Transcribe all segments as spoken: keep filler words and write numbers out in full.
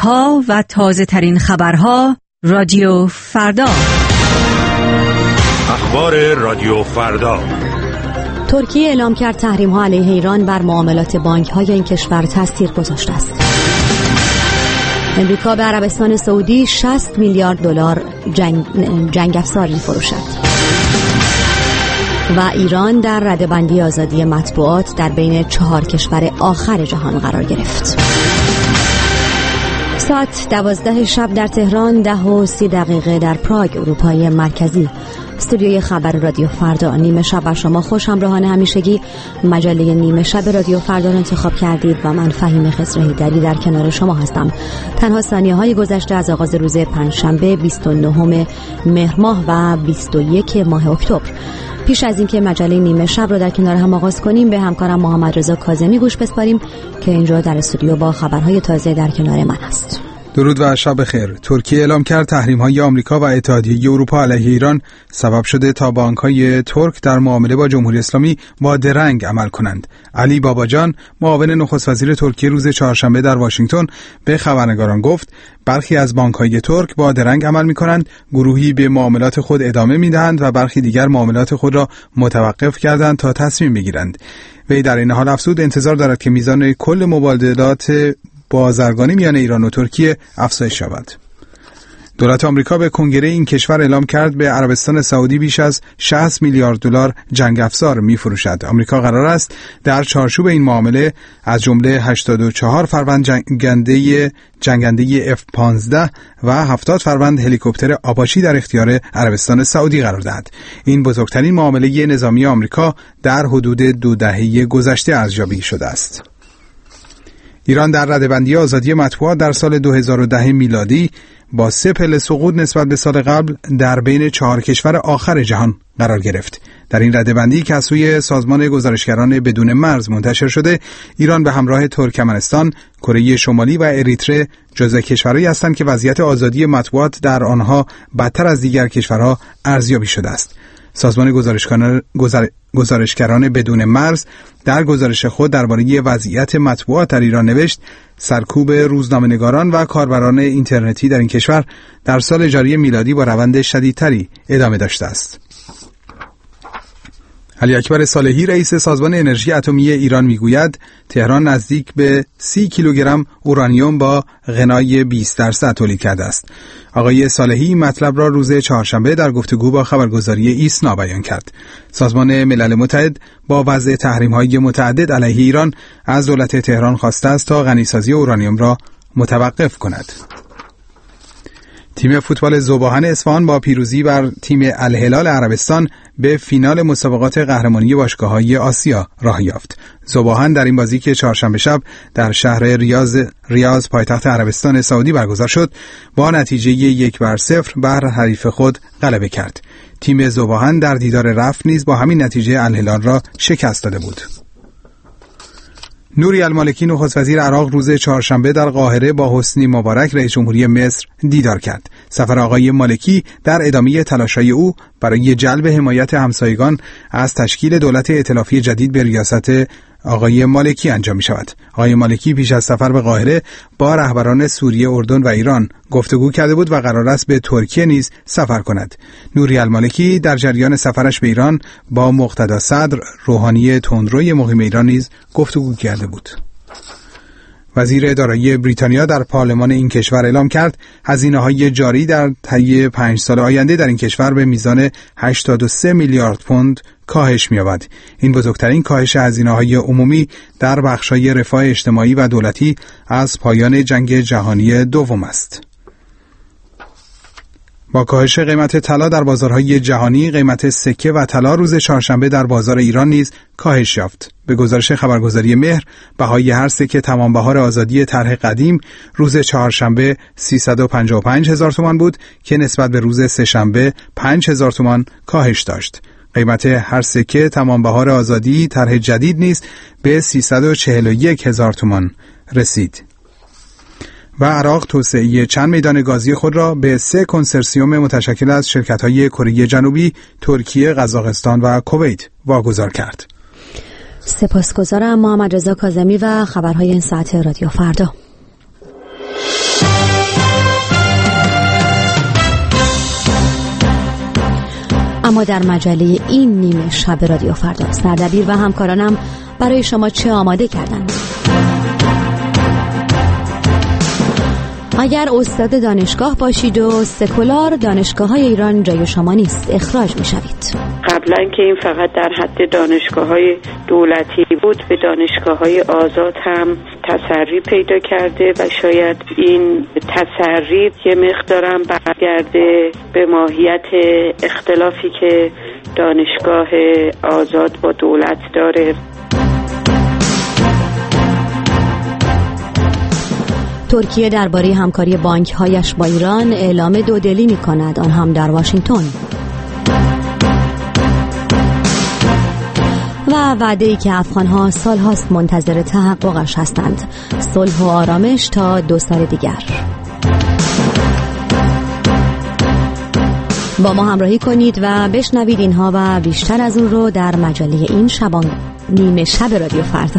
ها و تازه ترین خبرها رادیو فردا. اخبار رادیو فردا. ترکیه اعلام کرد تحریم‌ها علیه ایران بر معاملات بانک‌های این کشور تاثیر گذاشته است. امریکا به عربستان سعودی شصت میلیارد دلار جنگ جنگ افزار می‌فروشد. و ایران در رده‌بندی آزادی مطبوعات در بین چهار کشور آخر جهان قرار گرفت. ساعت دوازده شب در تهران، ده و سی دقیقه در پراگ اروپای مرکزی. استودیوی خبر رادیو فردا. نیمه شب بر شما خوش همراهان همیشگی مجله نیمه شب رادیو فردا را انتخاب کردید و من فهیم خضرهیدری در کنار شما هستم. تنها ثانیه های گذشته از آغاز روز پنجشنبه بیست و نهم مهر ماه و بیست و یک ماه اکتبر. پیش از اینکه مجله نیمه شب رو در کنار هم آغاز کنیم، به همکارم محمد رضا کاظمی گوش بسپاریم که اینجا در استودیو با خبرهای تازه در کنار من است. درود و شب بخیر. ترکیه اعلام کرد تحریم‌های آمریکا و اتحادیه اروپا علیه ایران سبب شده تا بانک‌های ترک در معامله با جمهوری اسلامی با درنگ عمل کنند. علی باباجان، معاون نخست وزیر ترکیه، روز چهارشنبه در واشنگتن به خبرنگاران گفت برخی از بانک‌های ترک با درنگ عمل می‌کنند، گروهی به معاملات خود ادامه می‌دهند و برخی دیگر معاملات خود را متوقف کردند تا تصمیم بگیرند. وی در این حال افزود انتظار دارد که میزان کل مبادلات بازرگانی میان ایران و ترکیه افزایش یابد. دولت آمریکا به کنگره این کشور اعلام کرد به عربستان سعودی بیش از شصت میلیارد دلار جنگ افزار می‌فروشد. آمریکا قرار است در چارچوب این معامله از جمله هشتاد و چهار فروند جنگنده جنگنده اف پانزده و هفتاد فروند هلیکوپتر آپاچی در اختیار عربستان سعودی قرار دهد. این بزرگترین معامله نظامی آمریکا در حدود دو دهه گذشته ارزیابی شده است. ایران در رده‌بندی آزادی مطبوعات در سال دو هزار و ده میلادی با سه پله سقوط نسبت به سال قبل در بین چهار کشور آخر جهان قرار گرفت. در این رده‌بندی که از سوی سازمان گزارشگران بدون مرز منتشر شده، ایران به همراه ترکمنستان، کره شمالی و اریتره جزو کشورهایی هستند که وضعیت آزادی مطبوعات در آنها بدتر از دیگر کشورها ارزیابی شده است. سازمان گزارشگران گزار... گزارشگران بدون مرز در گزارش خود درباره وضعیت مطبوعات در ایران نوشت سرکوب روزنامه‌نگاران و کاربران اینترنتی در این کشور در سال جاری میلادی با روند شدیدتری ادامه داشته است. علی اکبر صالحی، رئیس سازمان انرژی اتمی ایران، میگوید تهران نزدیک به سی کیلوگرم اورانیوم با غنای بیست درصد تولید کرده است. آقای صالحی مطلب را روز چهارشنبه در گفتگو با خبرگزاری ایسنا بیان کرد. سازمان ملل متحد با وضع تحریم‌های متعدد علیه ایران از دولت تهران خواسته است تا غنیسازی اورانیوم را متوقف کند. تیم فوتبال ذوباهن اصفهان با پیروزی بر تیم الهلال عربستان به فینال مسابقات قهرمانی باشگاه‌های آسیا راه یافت. ذوباهن در این بازی که چهارشنبه شب در شهر ریاض ریاض پایتخت عربستان سعودی برگزار شد، با نتیجه یک بر صفر بر حریف خود غلبه کرد. تیم ذوباهن در دیدار رفت نیز با همین نتیجه الهلال را شکست داده بود. نوری المالکی، نخست وزیر عراق، روز چهارشنبه در قاهره با حسنی مبارک، رئیس جمهوری مصر، دیدار کرد. سفر آقای مالکی در ادامه تلاش‌های او برای جلب حمایت همسایگان از تشکیل دولت ائتلافی جدید به ریاست آقای مالکی انجام می شود. آقای مالکی پیش از سفر به قاهره با رهبران سوریه، اردن و ایران گفتگو کرده بود و قرار است به ترکیه نیز سفر کند. نوری المالکی در جریان سفرش به ایران با مقتدا صدر، روحانی تندروی مقیم ایران نیز گفتگو کرده بود. وزیر دارایی بریتانیا در پارلمان این کشور اعلام کرد هزینه‌های جاری در طی پنج سال آینده در این کشور به میزان هشتاد و سه میلیارد پوند کاهش می‌یابد. این بزرگترین کاهش هزینه‌های عمومی در بخش‌های رفاه اجتماعی و دولتی از پایان جنگ جهانی دوم است. با کاهش قیمت طلا در بازارهای جهانی، قیمت سکه و طلا روز چهارشنبه در بازار ایران نیز کاهش یافت. به گزارش خبرگزاری مهر، بهای هر سکه تمام بهار آزادی طرح قدیم روز چهارشنبه سیصد و پنجاه و پنج هزار تومان بود که نسبت به روز سه‌شنبه پنج هزار تومان کاهش داشت. قیمت هر سکه تمام بهار آزادی طرح جدید نیز به سیصد و چهل و یک هزار تومان رسید. و عراق توسعه چند میدان گازی خود را به سه کنسرسیوم متشکل از شرکت‌های کره جنوبی، ترکیه، قزاقستان و کویت واگذار کرد. سپاسگزارم. محمد رضا کاظمی و خبرهای این ساعت رادیو فردا. اما در مجله این نیمه شب رادیو فردا سردبیر و همکارانم برای شما چه آماده کردند؟ اگر استاد دانشگاه باشید و سکولار، دانشگاه‌های ایران جای شما نیست، اخراج می‌شوید. قبلا که این فقط در حد دانشگاه‌های دولتی بود، به دانشگاه‌های آزاد هم تسری پیدا کرده و شاید این تسری یه مقدارم برگرده به ماهیت اختلافی که دانشگاه آزاد با دولت داره. ترکیه درباره همکاری بانک‌هایش با ایران اعلام دودلی می‌کند، آن هم در واشنگتن. و وعده‌ای که افغان‌ها سال‌هاست منتظر تحققش هستند، صلح و آرامش تا دو سال دیگر. با ما همراهی کنید و بشنوید اینها و بیشتر از اون رو در مجله این شبان نیمه شب رادیو فردا.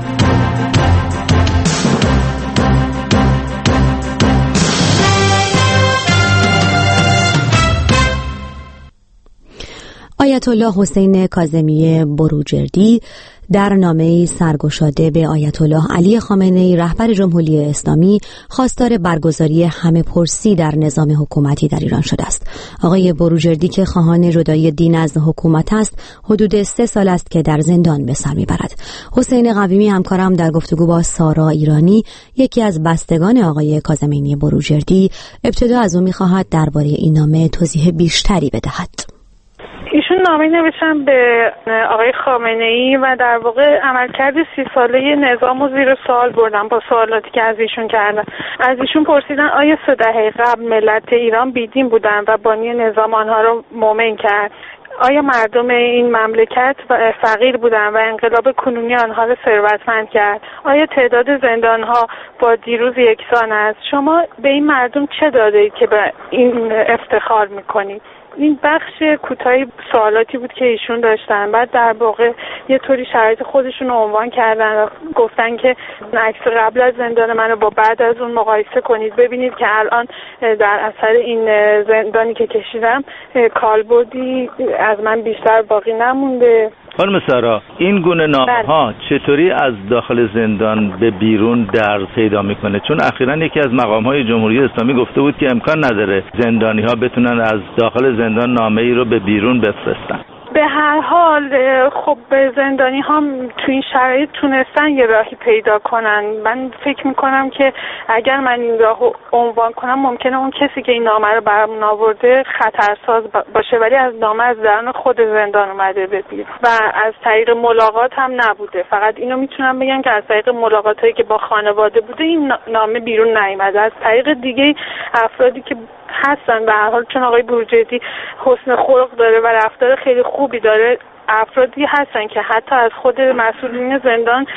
آیت الله حسین کاظمی بروجردی در نامه‌ای سرگشاده به آیت الله علی خامنه‌ای رهبر جمهوری اسلامی خواستار برگزاری همه پرسی در نظام حکومتی در ایران شده است. آقای بروجردی که خواهان جدایی دین از حکومت است، حدود سه سال است که در زندان به سر میبرد. حسین قویمی همکارم در گفتگو با سارا ایرانی، یکی از بستگان آقای کاظمی بروجردی، ابتدا از او می‌خواهد درباره این نامه توضیح بیشتری بدهد. ایشون نامه نوشتن به آقای خامنه‌ای و در واقع عملکرد سی ساله نظام و زیر سوال بردن با سوالاتی که از ایشون کردن. از ایشون پرسیدن آیا سه دهه قبل ملت ایران بیدین بودن و بانی نظام آنها رو مؤمن کرد؟ آیا مردم این مملکت فقیر بودن و انقلاب کنونی آنها را ثروتمند کرد؟ آیا تعداد زندانها با دیروز یکسان است؟ شما به این مردم چه دادید که به این افتخار میکنید؟ این بخش کوتاهی سوالاتی بود که ایشون داشتن. بعد در واقع یه طوری شرایط خودشون رو عنوان کردن و گفتن که عکس قبل از زندان منو با بعد از اون مقایسه کنید، ببینید که الان در اثر این زندانی که کشیدم کالبدی از من بیشتر باقی نمونده. خانم سارا، این گونه نامه‌ها چطوری از داخل زندان به بیرون درز پیدا میکنه؟ چون اخیراً یکی از مقام‌های جمهوری اسلامی گفته بود که امکان نداره زندانی‌ها بتونن از داخل زندان نامه‌ای رو به بیرون بفرستن. به هر حال خب زندانی ها تو این شرایط تونستن یه راهی پیدا کنن. من فکر میکنم که اگر من این راه عنوان کنم ممکنه اون کسی که این نامه رو برامون آورده خطرساز باشه، ولی از نامه از درون خود زندان اومده به بیرون و از طریق ملاقات هم نبوده. فقط اینو میتونم بگم که از طریق ملاقات هایی که با خانواده بوده این نامه بیرون نیامده. از طریق دیگه افرادی که هستن به هر حال، چون آقای بروجردی حسن خلق داره و رفتار خیلی خوبی داره، افرادی هستن که حتی از خود مسئولین زندان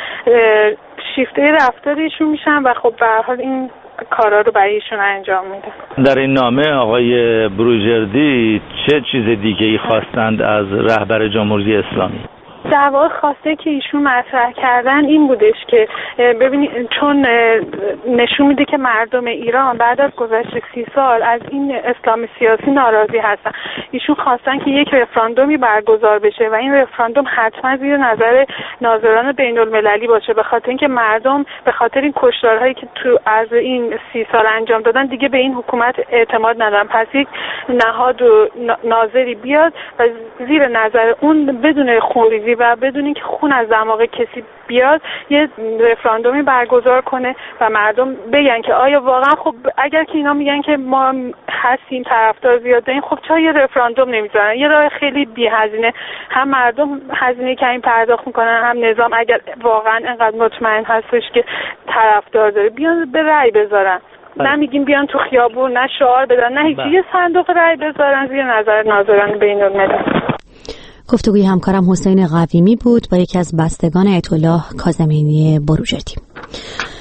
شیفته رفتارشون میشن و خب به هر حال این کارا رو برای ایشون انجام میده. در این نامه آقای بروجردی چه چیز دیگه ای خواستند از رهبر جمهوری اسلامی؟ در واقع خواسته که ایشون مطرح کردن این بودش که ببینید، چون نشون میده که مردم ایران بعد از گذشت سی سال از این اسلام سیاسی ناراضی هستن. ایشون خواستن که یک رفراندومی برگزار بشه و این رفراندوم حتما زیر نظر ناظران بین المللی باشه، به خاطر اینکه مردم به خاطر این کشتارهایی که تو از این سی سال انجام دادن دیگه به این حکومت اعتماد ندارن. پس یک نهاد و ناظری بیاد و زیر نظر اون بدون خونریزی و بدون اینکه خون از دماغ کسی بیاد یه رفراندومی برگزار کنه و مردم بگن که آیا واقعا، خب اگر که اینا میگن که ما هستیم طرفدار زیاد داریم، خب چرا یه رفراندوم نمیذارن؟ یه راه خیلی بی هزینه، هم مردم هزینه کمی پرداخت میکنن، هم نظام اگر واقعا انقدر مطمئن هستش که طرفدار داره بیان به رأی بذارن. نمیگیم بیان تو خیابون، نه شعار بدن، نه هیچ، یه صندوق رأی بذارن زیر نظر ناظران بین المللی. گفتگوی همکارم حسین قویمی بود با یکی از بستگان آیت الله کاظمی بروجردی.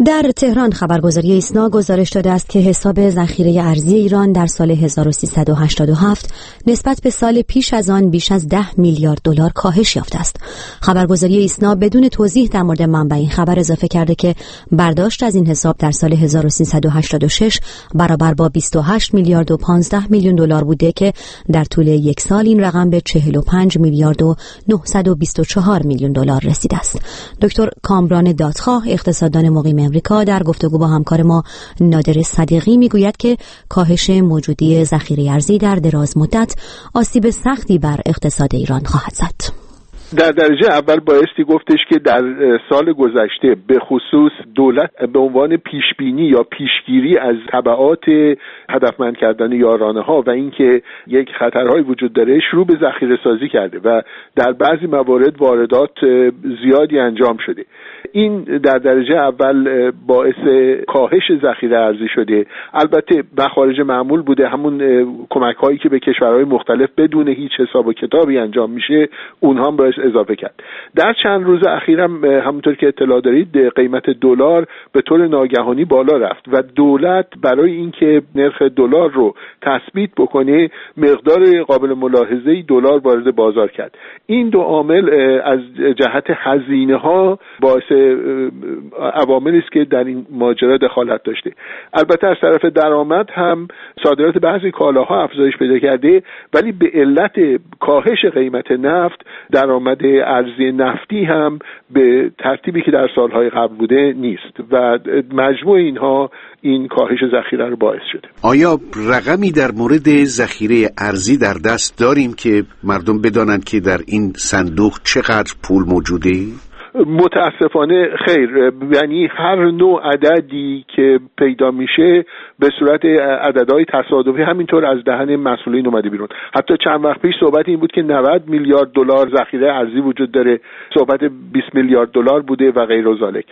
در تهران خبرگزاری ایسنا گزارش داده است که حساب ذخیره ارزی ایران در سال هزار و سیصد و هشتاد و هفت نسبت به سال پیش از آن بیش از ده میلیارد دلار کاهش یافته است. خبرگزاری ایسنا بدون توضیح در مورد منبع این خبر اضافه کرده که برداشت از این حساب در سال هزار و سیصد و هشتاد و شش برابر با بیست و هشت میلیارد و پانزده میلیون دلار بوده که در طول یک سال این رقم به چهل و پنج میلیارد و نهصد و بیست و چهار میلیون دلار رسیده است. دکتر کامران دادخواه اقتصاددان مقیم امریکا در گفتگو با همکار ما نادر صدیقی میگوید که کاهش موجودی ذخیره ارزی در دراز مدت آسیب سختی بر اقتصاد ایران خواهد زد. در درجه اول بایستی گفتش که در سال گذشته به خصوص دولت به عنوان پیشبینی یا پیشگیری از تبعات هدفمند کردن یارانه ها و اینکه یک خطرهایی وجود داره شروع به ذخیره سازی کرده و در بعضی موارد واردات زیادی انجام شده. این در درجه اول باعث کاهش ذخیره ارزی شده. البته مخارج معمول بوده، همون کمک هایی که به کشورهای مختلف بدون هیچ حساب و کتابی انجام میشه اونها هم باعث اضافه کرد. در چند روز اخیر هم همونطور که اطلاع دارید قیمت دلار به طور ناگهانی بالا رفت و دولت برای اینکه نرخ دلار رو تثبیت بکنه مقدار قابل ملاحظه‌ای دلار وارد بازار کرد. این دو عامل از جهت هزینه ها باعث عواملی است که در این ماجرا دخالت داشته. البته از طرف درآمد هم صادرات بعضی کالاها افزایش پیدا کرده، ولی به علت کاهش قیمت نفت درآمد ارزی نفتی هم به ترتیبی که در سالهای قبل بوده نیست و مجموع اینها این کاهش ذخیره رو باعث شده. آیا رقمی در مورد ذخیره ارزی در دست داریم که مردم بدانند که در این صندوق چقدر پول موجوده؟ متاسفانه خیر، یعنی هر نوع عددی که پیدا میشه به صورت عددهای تصادفی همینطور از دهن مسئولین اومده بیرون. حتی چند وقت پیش صحبت این بود که نود میلیارد دلار ذخیره ارزی وجود داره، صحبت بیست میلیارد دلار بوده و غیر ذالک.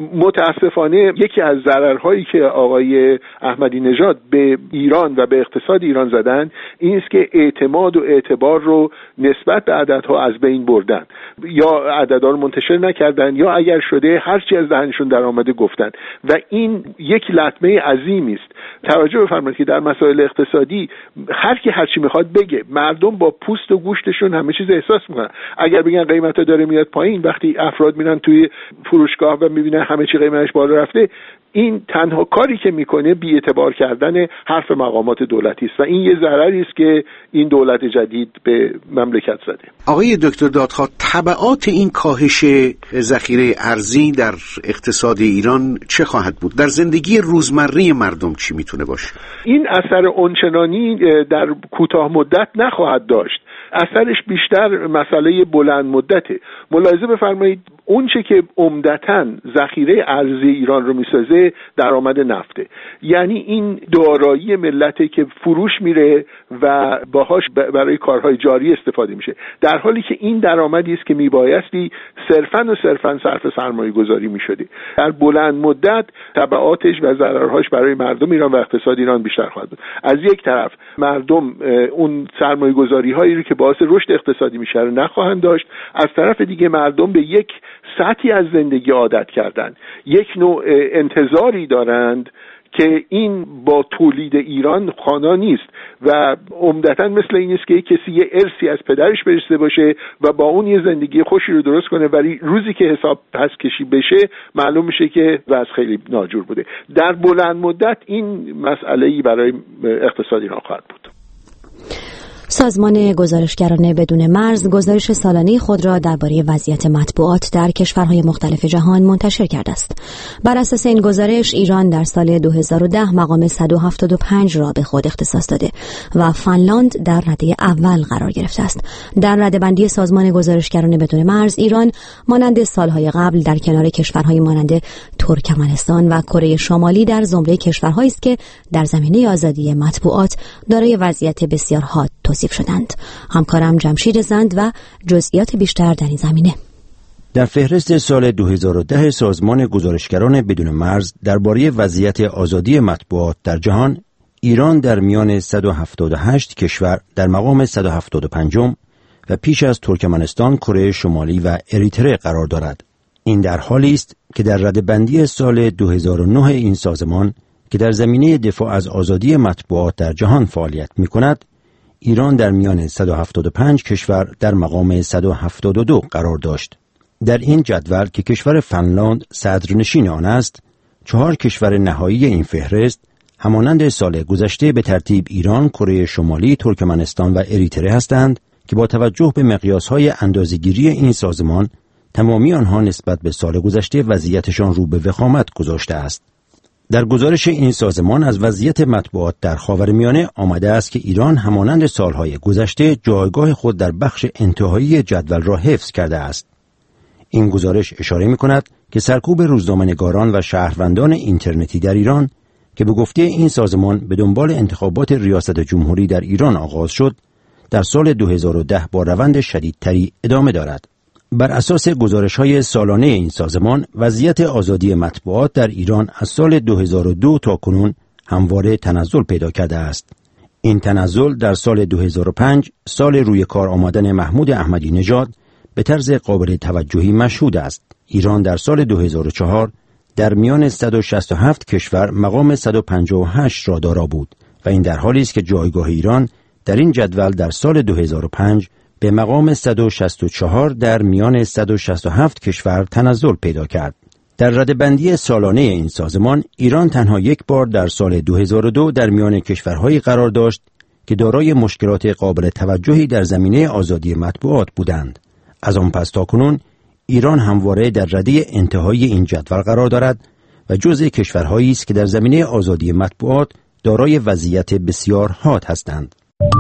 متاسفانه یکی از ضررهایی که آقای احمدی نژاد به ایران و به اقتصاد ایران زدن این است که اعتماد و اعتبار رو نسبت به عددها از بین بردن، یا عددها رو منتشر کردن یا اگر شده هرچی از دهنشون در آمده گفتن و این یک لطمه عظیمی است. توجه بفرمایید که در مسائل اقتصادی هر کی هر چی میخواد بگه، مردم با پوست و گوشتشون همه چیز احساس میکنن. اگر بگن قیمتا داره میاد پایین، وقتی افراد میرن توی فروشگاه و میبینن همه چی قیمتش بالا رفته، این تنها کاری که میکنه بی‌اعتبار کردن حرف مقامات دولتی است و این یه ضرری است که این دولت جدید به مملکت زده. آقای دکتر دادخواه، تبعات این کاهش ذخیره ارزی در اقتصاد ایران چه خواهد بود؟ در زندگی روزمره مردم چی میتونه باشه؟ این اثر اونچنانی در کوتاه مدت نخواهد داشت. اثرش بیشتر مسئله بلند مدته. ملاحظه بفرمایید اون چه که عمدتاً ذخیره ارزی ایران رو میسازه درآمد نفته، یعنی این دارایی ملته که فروش میره و باهاش برای کارهای جاری استفاده میشه، در حالی که این درآمدی است که میبایستی صرفاً و صرفاً صرف سرمایه گذاری میشده. در بلند مدت تبعاتش و ضررهاش برای مردم ایران و اقتصاد ایران بیشتر خواهد بود. از یک طرف مردم اون سرمایه گذاری هایی رو که باعث رشد اقتصادی میشه رو نخواهند داشت، از طرف دیگه مردم به یک سطحی از زندگی عادت کردن، یک نوع انتظاری دارند که این با تولید ایران خوانا نیست و عمدتاً مثل این است که کسی یه ارثی از پدرش برسیده باشه و با اون یه زندگی خوشی رو درست کنه، ولی روزی که حساب پس کشی بشه معلوم میشه که وضع خیلی ناجور بوده. در بلند مدت این مسئله‌ای برای اقتصاد ایران خواهد بود. سازمان گزارشگران بدون مرز گزارش سالانه خود را درباره وضعیت مطبوعات در کشورهای مختلف جهان منتشر کرده است. بر اساس این گزارش ایران در سال دو هزار و ده مقام صد و هفتاد و پنج را به خود اختصاص داده و فنلاند در رده اول قرار گرفته است. در رده‌بندی سازمان گزارشگران بدون مرز ایران مانند سالهای قبل در کنار کشورهای مانند ترکمنستان و کره شمالی در زمره کشورهایی است که در زمینه آزادی مطبوعات دارای وضعیت بسیار حاد توصیف شدند. همکارم جمشید زند و جزئیات بیشتر در این زمینه. در فهرست سال دو هزار و ده سازمان گزارشگران بدون مرز درباره وضعیت آزادی مطبوعات در جهان، ایران در میان صد و هفتاد و هشت کشور در مقام صد و هفتاد و پنج و پیش از ترکمنستان، کره شمالی و اریتره قرار دارد. این در حالی است که در ردبندی سال دو هزار و نه این سازمان که در زمینه دفاع از آزادی مطبوعات در جهان فعالیت می‌کند، ایران در میان صد و هفتاد و پنج کشور در مقام صد و هفتاد و دو قرار داشت. در این جدول که کشور فنلاند صدرنشین آن است، چهار کشور نهایی این فهرست همانند سال گذشته به ترتیب ایران، کره شمالی، ترکمنستان و اریتره هستند که با توجه به مقیاس‌های اندازه‌گیری این سازمان تمامی آنها نسبت به سال گذشته وضعیتشان رو به وخامت گذاشته است. در گزارش این سازمان از وضعیت مطبوعات در خاورمیانه آمده است که ایران همانند سالهای گذشته جایگاه خود در بخش انتهایی جدول را حفظ کرده است. این گزارش اشاره می‌کند که سرکوب روزنامه‌نگاران و شهروندان اینترنتی در ایران که به گفته این سازمان به دنبال انتخابات ریاست جمهوری در ایران آغاز شد، در سال دو هزار و ده با روند شدیدتری ادامه دارد. بر اساس گزارش‌های سالانه این سازمان، وضعیت آزادی مطبوعات در ایران از سال دو هزار و دو تا کنون همواره تنزل پیدا کرده است. این تنزل در سال دو هزار و پنج، سال روی کار آمدن محمود احمدی نژاد، به طرز قابل توجهی مشهود است. ایران در سال دو هزار و چهار در میان صد و شصت و هفت کشور مقام صد و پنجاه و هشت را دارا بود و این در حالی است که جایگاه ایران در این جدول در سال دو هزار و پنج به مقام صد و شصت و چهار در میان صد و شصت و هفت کشور تنزل پیدا کرد. در ردبندی سالانه این سازمان، ایران تنها یک بار در سال دو هزار و دو در میان کشورهایی قرار داشت که دارای مشکلات قابل توجهی در زمینه آزادی مطبوعات بودند. از آن پس تا کنون ایران همواره در رده انتهایی این جدول قرار دارد و جزء کشورهایی است که در زمینه آزادی مطبوعات دارای وضعیت بسیار حاد هستند.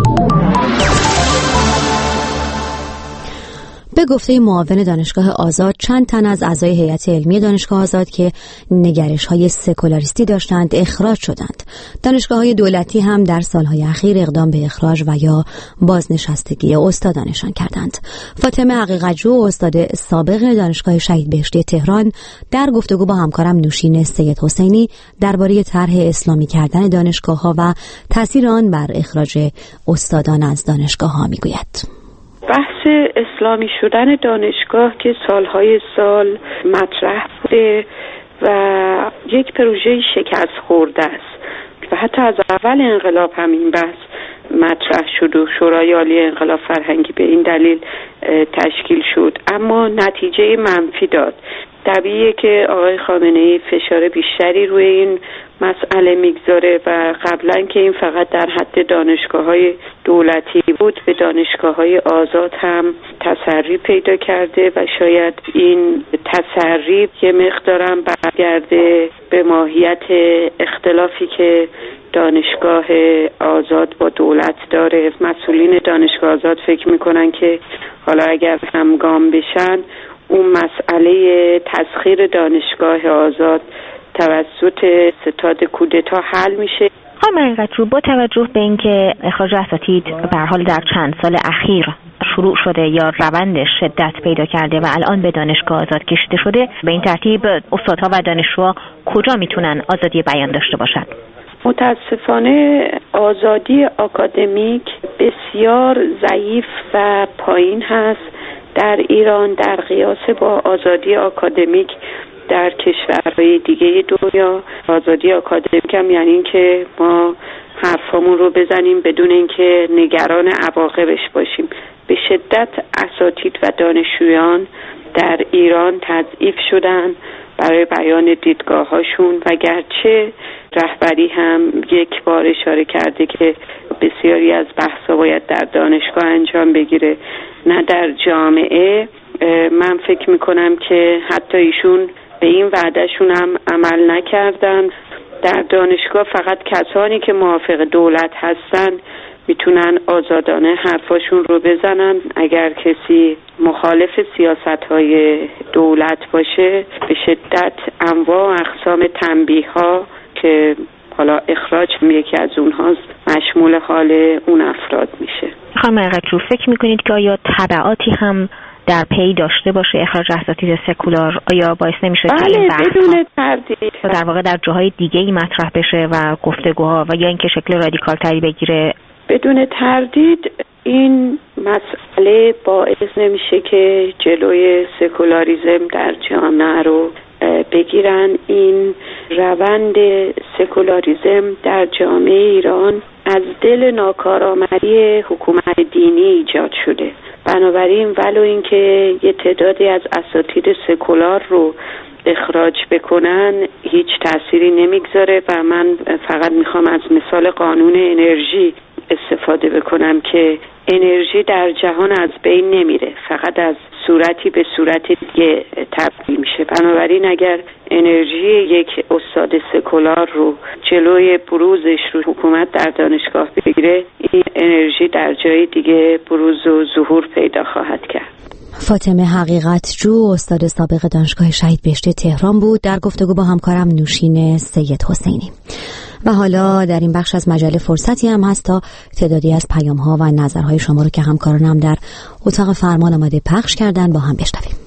به گفته معاون دانشگاه آزاد، چند تن از اعضای هیئت علمی دانشگاه آزاد که نگرش‌های سکولاریستی داشتند اخراج شدند. دانشگاه‌های دولتی هم در سالهای اخیر اقدام به اخراج و یا بازنشستگی استادانشان کردند. فاطمه حقیقت‌جو، استاد سابق دانشگاه شهید بهشتی تهران، در گفتگو با همکارم نوشین سید حسینی درباره طرح اسلامی کردن دانشگاه‌ها و تأثیر آن بر اخراج استادان از دانشگاه‌ها میگوید. بحث اسلامی شدن دانشگاه که سالهای سال مطرح بوده و یک پروژه شکست خورده است و حتی از اول انقلاب هم این بحث مطرح شد و شورای عالی انقلاب فرهنگی به این دلیل تشکیل شد، اما نتیجه منفی داد. طبیعیه که آقای خامنه‌ای فشار بیشتری روی این مسئله میگذاره و قبلا که این فقط در حد دانشگاه‌های دولتی بود، به دانشگاه‌های آزاد هم تسری پیدا کرده و شاید این تسری یه مقدارم برگرده به ماهیت اختلافی که دانشگاه آزاد با دولت داره. مسئولین دانشگاه آزاد فکر میکنن که حالا اگر همگام بشن اون مسئله تسخیر دانشگاه آزاد توسط ستاد کودتا حل میشه. خانم حقیقت‌جو، با توجه به اینکه اخراج اساتید به هر حال در چند سال اخیر شروع شده یا روندش شدت پیدا کرده و الان به دانشگاه آزاد کشیده شده، به این ترتیب استادها و دانشجوها کجا میتونن آزادی بیان داشته باشند؟ متاسفانه آزادی آکادمیک بسیار ضعیف و پایین هست در ایران در قیاس با آزادی آکادمیک در کشورهای دیگه دنیا. آزادی آکادمیک هم یعنی این که ما حرفامون رو بزنیم بدون اینکه نگران عواقبش باشیم. به شدت اساتید و دانشجویان در ایران تضعیف شدن برای بیان دیدگاه‌هاشون و گرچه رهبری هم یک بار اشاره کرده که بسیاری از بحث‌ها باید در دانشگاه انجام بگیره نه در جامعه، من فکر میکنم که حتی ایشون به این وعدهشون هم عمل نکردن. در دانشگاه فقط کسانی که موافق دولت هستن میتونن آزادانه حرفاشون رو بزنن. اگر کسی مخالف سیاست‌های دولت باشه به شدت انواع و اقسام تنبیه‌ها که حالا اخراج یکی از اونهاست مشمول حال اون افراد میشه. خانم حقیقت‌جو، فکر میکنید که آیا تبعاتی هم در پی داشته باشه اخراج اساتید سکولار؟ آیا باعث نمیشه بله، که این بحث بدون تردید در واقع در جاهای دیگه‌ای مطرح بشه و گفتگوها و یا اینکه شکل رادیکال تری بگیره؟ بدون تردید این مسئله باعث نمیشه که جلوی سکولاریزم در جامعه رو بگیرن. این روند سکولاریزم در جامعه ایران از دل ناکارآمدی حکومت دینی ایجاد شده. بنابراین ولو اینکه یه تعدادی از اساتید سکولار رو اخراج بکنن هیچ تأثیری نمیگذاره و من فقط میخوام از مثال قانون انرژی استفاده بکنم که انرژی در جهان از بین نمیره، فقط از صورتی به صورت دیگه تبدیل میشه. بنابراین اگر انرژی یک استاد سکولار رو جلوی بروزش رو حکومت در دانشگاه بگیره، این انرژی در جای دیگه بروز و ظهور پیدا خواهد کرد. فاطمه حقیقت جو، استاد سابق دانشگاه شهید بهشتی تهران بود در گفتگو با همکارم نوشین سید حسینی. و حالا در این بخش از مجله فرصتی هم هست تا تعدادی از پیام‌ها و نظرهای شما رو که همکارانم در اتاق فرمان آماده پخش کردن با هم بشنویم.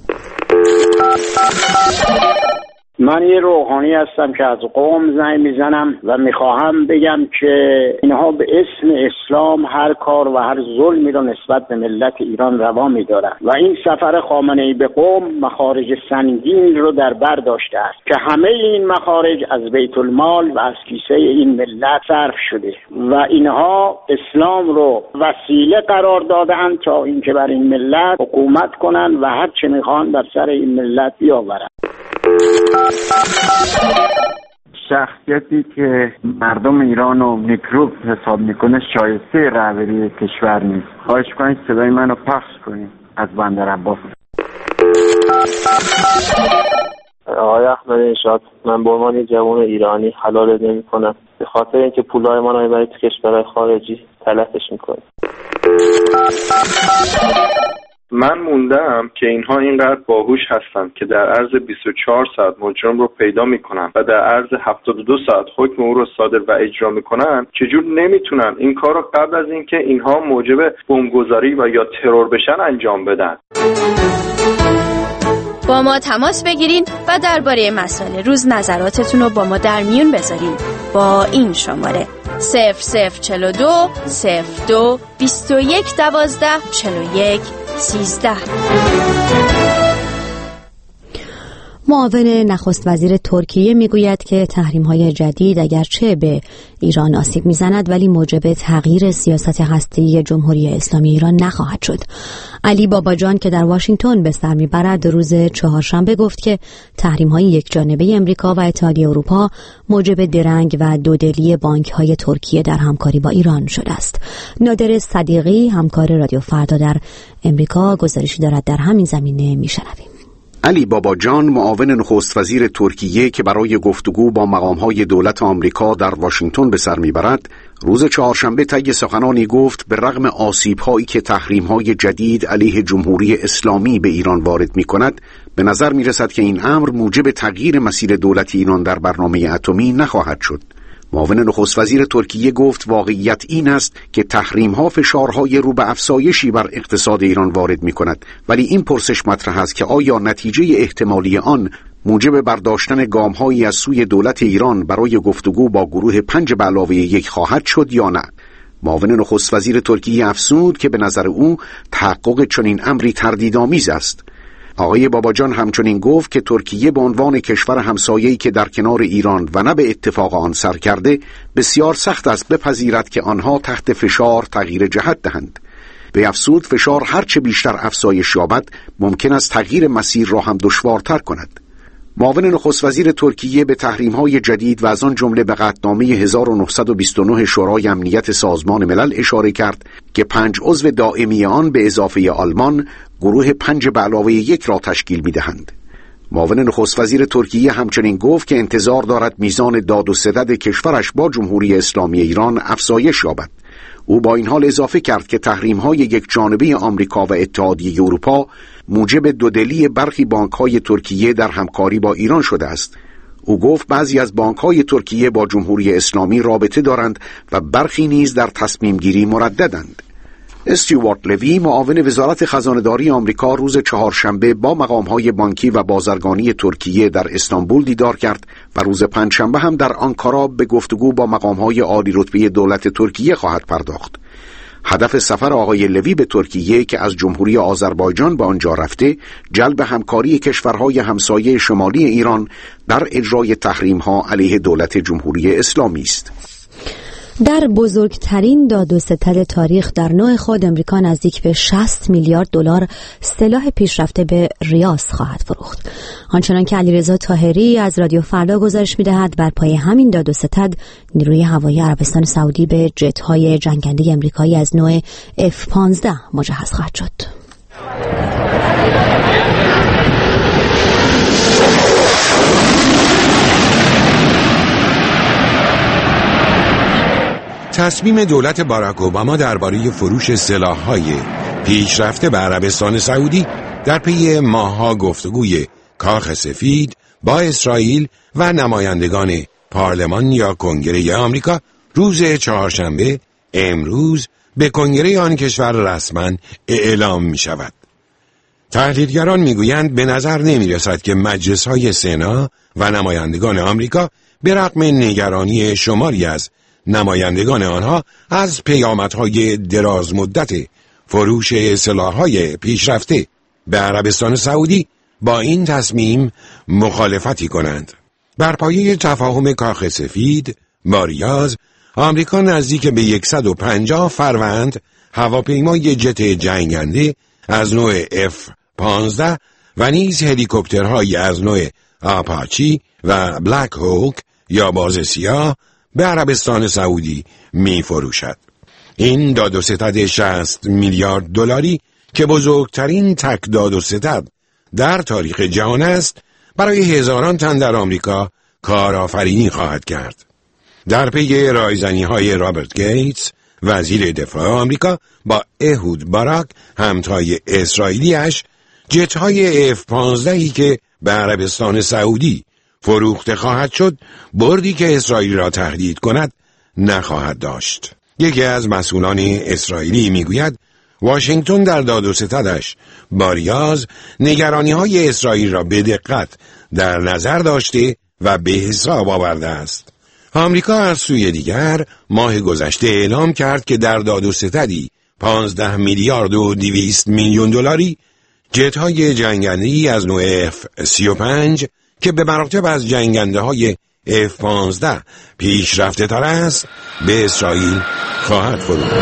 من یه روحانی هستم که از قم زنگ میزنم و میخواهم بگم که اینها به اسم اسلام هر کار و هر ظلمی رو نسبت به ملت ایران روا میدارن و این سفر خامنه‌ای به قم مخارج سنگین رو در بر داشته است که همه این مخارج از بیت المال و از کیسه این ملت صرف شده و اینها اسلام رو وسیله قرار دادن تا اینکه بر این ملت حکومت کنن و هر چه میخوان بر سر این ملت بیاورن. شخصیتی که مردم ایران رو میکروب حساب میکنه شایسته رهبری کشور نیست. خواهش کنید صدای منو پخش کنید از بندر عباس. آقای احمدی نژاد، من به عنوان جوان ایرانی حلال نمی‌کنم به خاطر اینکه پولای ما رو برای کشورهای خارجی تلفش میکنه. من موندم که اینها اینقدر باهوش هستن که در عرض بیست و چهار ساعت مجرم رو پیدا میکنن و در عرض هفتاد و دو ساعت حکم او رو صادر و اجرا میکنن، چجور نمیتونن این کار رو قبل از اینکه اینها موجب بمبگذاری و یا ترور بشن انجام بدن؟ با ما تماس بگیرین و درباره مسائل روز نظراتتون رو با ما در میون بذارین با این شماره صفر صفر چهل و دو صفر دو بیست و یک دوازده چهل و یک سیزده. معاون نخست وزیر ترکیه میگوید که تحریم‌های جدید اگرچه به ایران آسیب میزند ولی موجب تغییر سیاست هسته‌ای جمهوری اسلامی ایران نخواهد شد. علی باباجان که در واشنگتن به سر میبرد روز چهارشنبه گفت که تحریم‌های یکجانبه امریکا و اتحادیه اروپا موجب درنگ و دودلی بانک‌های ترکیه در همکاری با ایران شده است. نادر صدیقی همکار رادیو فردا در امریکا گزارشی دارد در همین زمینه میشنویم. علی باباجان معاون نخست وزیر ترکیه که برای گفتگو با مقام‌های دولت آمریکا در واشنگتن به سر میبرد روز چهارشنبه طی سخنانی گفت به رغم آسیب‌هایی که تحریم‌های جدید علیه جمهوری اسلامی به ایران وارد می‌کند، به نظر می‌رسد که این امر موجب تغییر مسیر دولت ایران در برنامه اتمی نخواهد شد. معاون نخست وزیر ترکیه گفت واقعیت این است که تحریم‌ها فشارهای رو به افزایشی بر اقتصاد ایران وارد می‌کند، ولی این پرسش مطرح است که آیا نتیجه احتمالی آن موجب برداشتن گام‌هایی از سوی دولت ایران برای گفتگو با گروه پنج به علاوه یک خواهد شد یا نه. معاون نخست وزیر ترکیه افزود که به نظر او تحقق چنین امری تردیدآمیز است. آقای باباجان همچنین گفت که ترکیه به عنوان کشور همسایه‌ای که در کنار ایران و نه به اتفاق آن سر کرده، بسیار سخت است بپذیرد که آنها تحت فشار تغییر جهت دهند. به افزود فشار هرچه بیشتر افزایش یابد ممکن است تغییر مسیر را هم دشوارتر کند. معاون نخست وزیر ترکیه به تحریم‌های جدید و از آن جمله به قطعنامه هزار و نهصد و بیست و نه شورای امنیت سازمان ملل اشاره کرد که پنج عضو دائمی آن به اضافه آلمان گروه پنج به علاوه یک را تشکیل می‌دهند. معاون نخست وزیر ترکیه همچنین گفت که انتظار دارد میزان داد و ستد کشورش با جمهوری اسلامی ایران افزایش یابد. او با این حال اضافه کرد که تحریم‌های یک جانبه آمریکا و اتحادیه اروپا موجب دودلی برخی بانک‌های ترکیه در همکاری با ایران شده است. او گفت بعضی از بانک‌های ترکیه با جمهوری اسلامی رابطه دارند و برخی نیز در تصمیم گیری مرددند. استیوارت لوی معاون وزارت خزانه‌داری آمریکا روز چهارشنبه با مقام‌های بانکی و بازرگانی ترکیه در استانبول دیدار کرد و روز پنجشنبه هم در آنکارا به گفتگو با مقام‌های عالی رتبه دولت ترکیه خواهد پرداخت. هدف سفر آقای لوی به ترکیه که از جمهوری آذربایجان به آنجا رفته، جلب همکاری کشورهای همسایه شمالی ایران در اجرای تحریم‌ها علیه دولت جمهوری اسلامی است. در بزرگترین داد و ستد تاریخ در نوع خود، امریکا نزدیک به شصت میلیارد دلار سلاح پیشرفته به ریاض خواهد فروخت. آنچنان که علیرضا طاهری از رادیو فردا گزارش می‌دهد، بر پای همین داد و ستد نیروی هوایی عربستان سعودی به جت‌های جنگنده امریکایی از نوع اف پانزده مجهز خواهد شد. تصمیم دولت باراک اوباما درباره فروش سلاح‌های پیشرفته به عربستان سعودی در پی ماه‌ها گفتگوی کاخ سفید با اسرائیل و نمایندگان پارلمان یا کنگره آمریکا روز چهارشنبه امروز به کنگره آن کشور رسما اعلام می شود. تحلیلگران می گویند به نظر نمی رسد که مجلس‌های سنا و نمایندگان آمریکا به رغم نگرانی شماری از نمایندگان آنها از پیامدهای دراز مدت فروش سلاح‌های پیشرفته به عربستان سعودی با این تصمیم مخالفتی کنند. بر پایه تفاهم کاخ سفید با ریاض، آمریکا نزدیک به صد و پنجاه فروند هواپیمای جت جنگنده از نوع اف پانزده و نیز هلیکوپترهایی از نوع آپاچی و بلک هوک یا باز سیاه به عربستان سعودی می فروشد. این داد و ستد شصت میلیارد دلاری که بزرگترین تک داد و ستد در تاریخ جهان است، برای هزاران تن در آمریکا کارآفرینی خواهد کرد. در پی رایزنی های رابرت گیتس وزیر دفاع آمریکا با اهود باراک همتای اسرائیلیش، جت های اف پانزده که به عربستان سعودی فروخته خواهد شد، بردی که اسرائیل را تهدید کند نخواهد داشت. یکی از مسئولان اسرائیلی میگوید واشنگتن در داد و ستدش با ریاض نگرانی های اسرائیل را به دقت در نظر داشته و به حساب آورده است. آمریکا از سوی دیگر ماه گذشته اعلام کرد که در داد و ستدی پانزده میلیارد و دویست میلیون دلاری جت های جنگنده‌ای از نوع اف سی و پنج که به مراتب از جنگنده های اف پانزده پیشرفته تر است به اسرائیل خواهد فروخت.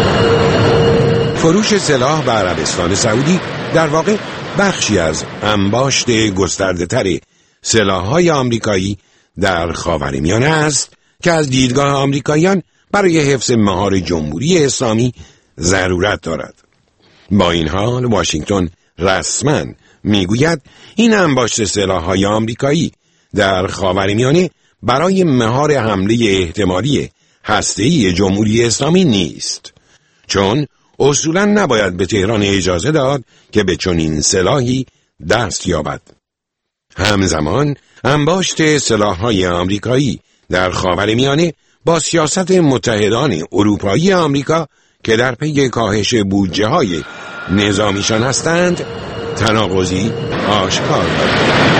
فروش سلاح به عربستان سعودی در واقع بخشی از انباشت گسترده تر سلاح‌های آمریکایی در خاورمیانه است که از دیدگاه آمریکاییان برای حفظ مهار جمهوری اسلامی ضرورت دارد. با این حال واشنگتن رسما میگوید این انباشت سلاح‌های آمریکایی در خاورمیانه برای مهار حمله احتمالی هسته‌ای جمهوری اسلامی نیست، چون اصولاً نباید به تهران اجازه داد که به چنین سلاحی دست یابد. همزمان انباشت سلاح‌های آمریکایی در خاورمیانه با سیاست متحدان اروپایی آمریکا که در پی کاهش بودجه‌های نظامیشان هستند تناقضی آشکار دارد.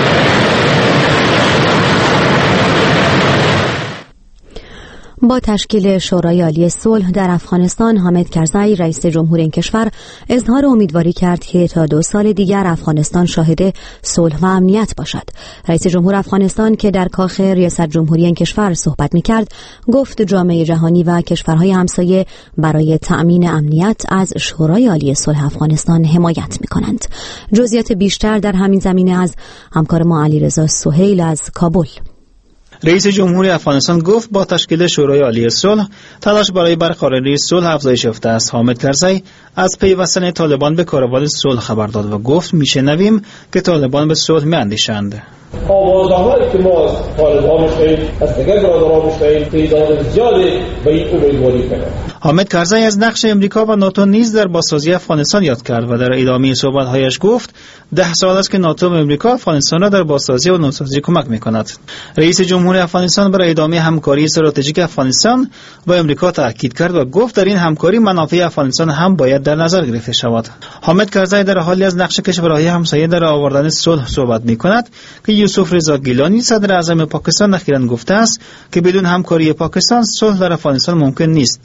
با تشکیل شورای عالی صلح در افغانستان، حامد کرزی رئیس جمهور این کشور اظهار امیدواری کرد که تا دو سال دیگر افغانستان شاهد صلح و امنیت باشد. رئیس جمهور افغانستان که در کاخ ریاست جمهوری این کشور صحبت می‌کرد، گفت جامعه جهانی و کشورهای همسایه برای تأمین امنیت از شورای عالی صلح افغانستان حمایت می‌کنند. جزئیات بیشتر در همین زمینه از همکار ما علیرضا سهیل از کابل. رئیس جمهوری افغانستان گفت با تشکیل شورای عالی صلح تلاش برای برقراری صلح افزایش یافته است. حامد کرزی از پیوستن طالبان به کاروان صلح خبر داد و گفت میشنویم که طالبان به صلح میاندیشند. آوازنامه‌ای که ما از طالبان می‌شنویم از دیگر برادران می‌شنویم تعداد زیادی به این امیدواری کنند. حامد کرزی از نقش امریکا و ناتو نیز در بازسازی افغانستان یاد کرد و در ادامه صحبت‌هایش گفت ده سال است که ناتو و امریکا افغانستان را در بازسازی و نوسازی کمک می‌کند. رئیس جمهوری افغانستان برای ادامه همکاری استراتژیک افغانستان با امریکا تاکید کرد و گفت در این همکاری منافع افغانستان هم باید در نظر گرفته شود. حامد کرزی در حالی از نقش کشورهای همسایه در آوردن صلح صحبت می‌کند که یوسف رضا گیلانی صدر اعظم پاکستان اخیراً گفته است که بدون همکاری پاکستان صلح در افغانستان ممکن نیست. با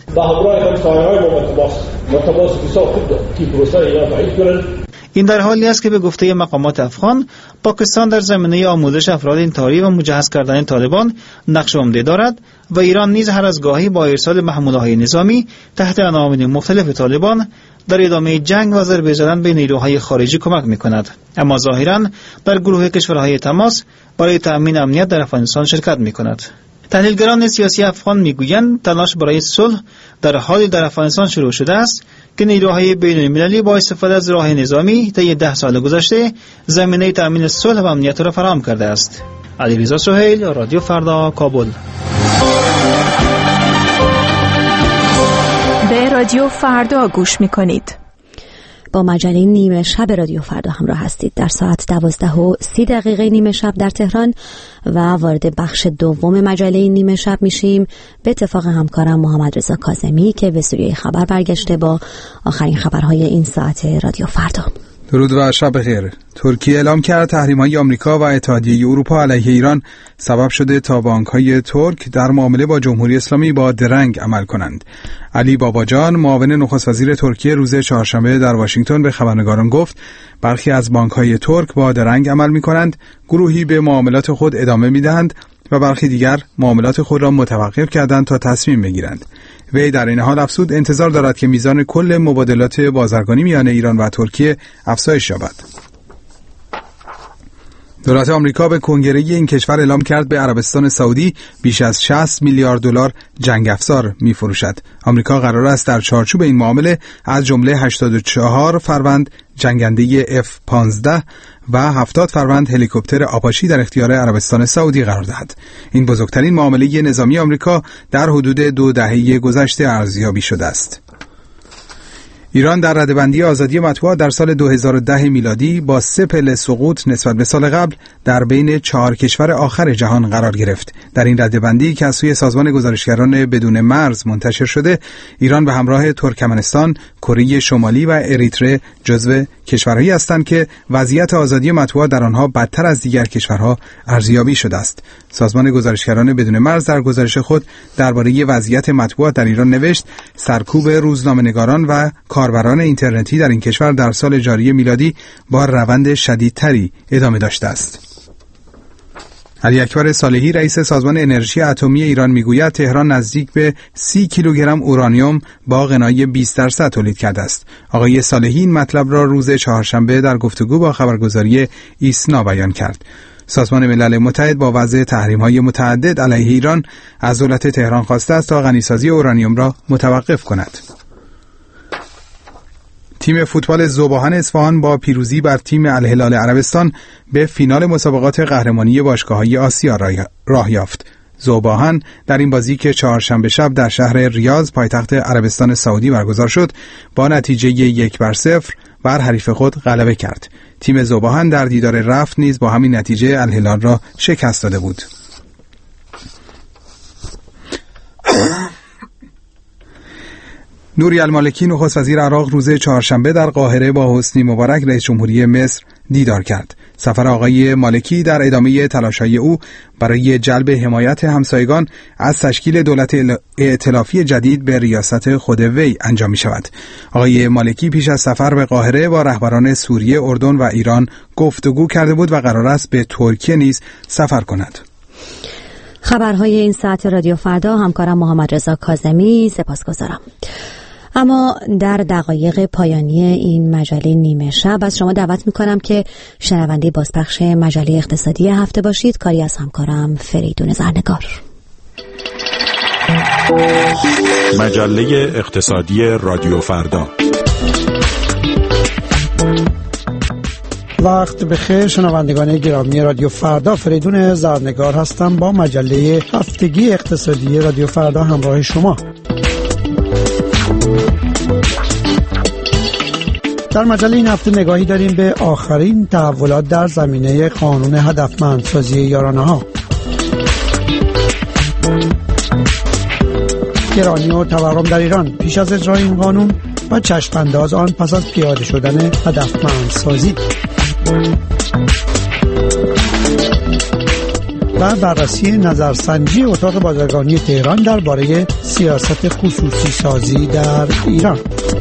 همراه همسایه‌های ما با تماس با تماس بسیار خوب داریم که پروسه اینا تایید کنند. این در حالی است که به گفته مقامات افغان، پاکستان در زمینه آموزش افراد اینطوری و مجهز کردن طالبان نقش عمده دارد و ایران نیز هر از گاهی با ارسال محموله‌های نظامی تحت عناوین مختلف طالبان در ادامه جنگ و ضربه زدن به نیروهای خارجی کمک می‌کند. اما ظاهراً در گروه کشورهای تماس برای تأمین امنیت در افغانستان شرکت می‌کند. تحلیلگران سیاسی افغان میگویند تلاش برای صلح در حالی در افغانستان شروع شده است که نیروهای بین‌المللی با استفاده از راه نظامی طی ده سال گذشته زمینه تأمین صلح و امنیت را فراهم کرده است. علیرضا سهیل، رادیو فردا، کابل. به رادیو فردا گوش می‌کنید. با مجله نیمه شب رادیو فردا همراه هستید. در ساعت دوازده و سی دقیقه نیمه شب در تهران و وارد بخش دوم مجله نیمه شب میشیم به اتفاق همکارم محمد رضا کاظمی که به استودیوی خبر برگشته با آخرین خبرهای این ساعت رادیو فردا. درود و شب بخیر. ترکیه اعلام کرد تحریم‌های آمریکا و اتحادیه اروپا علیه ایران سبب شده تا بانک‌های ترک در معامله با جمهوری اسلامی با درنگ عمل کنند. علی باباجان، معاون نخست وزیر ترکیه، روز چهارشنبه در واشنگتن به خبرنگاران گفت برخی از بانک‌های ترک با درنگ عمل می‌کنند، گروهی به معاملات خود ادامه می‌دهند و برخی دیگر معاملات خود را متوقف کردند تا تصمیم بگیرند. وی در این حال افزود انتظار دارد که میزان کل مبادلات بازرگانی میان ایران و ترکیه افزایش یابد. دولت آمریکا به کنگره این کشور اعلام کرد به عربستان سعودی بیش از شصت میلیارد دلار جنگ افزار می‌فروشد. آمریکا قرار است در چارچوب این معامله از جمله هشتاد و چهار فروند جنگنده اف پانزده و هفتاد فروند هلیکوپتر آپاچی در اختیار عربستان سعودی قرار دهد. این بزرگترین معامله نظامی آمریکا در حدود دو دهه گذشته ارزیابی شده است. ایران در رده‌بندی آزادی مطبوعات در سال دو هزار و ده میلادی با سه پله سقوط نسبت به سال قبل در بین چهار کشور آخر جهان قرار گرفت. در این رده‌بندی که از سوی سازمان گزارشگران بدون مرز منتشر شده، ایران به همراه ترکمنستان، کره شمالی و اریتره جزو کشورهایی هستند که وضعیت آزادی مطبوعات در آنها بدتر از دیگر کشورها ارزیابی شده است. سازمان گزارشگران بدون مرز در گزارش خود درباره وضعیت مطبوعات در ایران نوشت: سرکوب روزنامه‌نگاران و کاربران اینترنتی در این کشور در سال جاری میلادی با روند شدیدتری ادامه داشته است. علی اکبر صالحی، رئیس سازمان انرژی اتمی ایران، میگوید تهران نزدیک به سی کیلوگرم اورانیوم با غنای بیست درصد تولید کرده است. آقای صالحی این مطلب را روز چهارشنبه در گفتگو با خبرگزاری ایسنا بیان کرد. سازمان ملل متحد با وضع تحریم‌های متعدد علیه ایران از دولت تهران خواسته است تا غنیسازی اورانیوم را متوقف کند. تیم فوتبال ذوباهن اصفهان با پیروزی بر تیم الهلال عربستان به فینال مسابقات قهرمانی باشگاه‌های آسیا راه یافت. ذوباهن در این بازی که چهارشنبه شب در شهر ریاض پایتخت عربستان سعودی برگزار شد، با نتیجه یک بر صفر بر حریف خود غلبه کرد. تیم ذوباهن در دیدار رفت نیز با همین نتیجه الهلال را شکست داده بود. نوری المالکی، نخست وزیر عراق، روز چهارشنبه در قاهره با حسنی مبارک رئیس جمهوری مصر دیدار کرد. سفر آقای مالکی در ادامه تلاش‌های او برای جلب حمایت همسایگان از تشکیل دولت ائتلافی جدید به ریاست خود وی انجام می شود. آقای مالکی پیش از سفر به قاهره با رهبران سوریه، اردن و ایران گفتگو کرده بود و قرار است به ترکیه نیز سفر کند. خبرهای این ساعت رادیو فردا، همکارم محمد رضا کاظمی، سپاسگزارم. اما در دقایق پایانی این مجله نیمه شب از شما دعوت میکنم که شنونده بازپخش مجله اقتصادی هفته باشید. کاری از همکارم فریدون زرنگار. مجله اقتصادی رادیو فردا. وقت بخیر شنوندگان گرامی رادیو فردا، فریدون زرنگار هستم با مجله هفتگی اقتصادی رادیو فردا همراه شما. در مجله این هفته نگاهی داریم به آخرین تحولات در زمینه قانون هدفمندسازی یارانه‌ها. گرانی و تورم در ایران پیش از اجرای این قانون و چشم‌انداز آن پس از پیاده شدن هدفمندسازی. و بررسی نظرسنجی اتاق بازرگانی تهران درباره سیاست خصوصی سازی در ایران.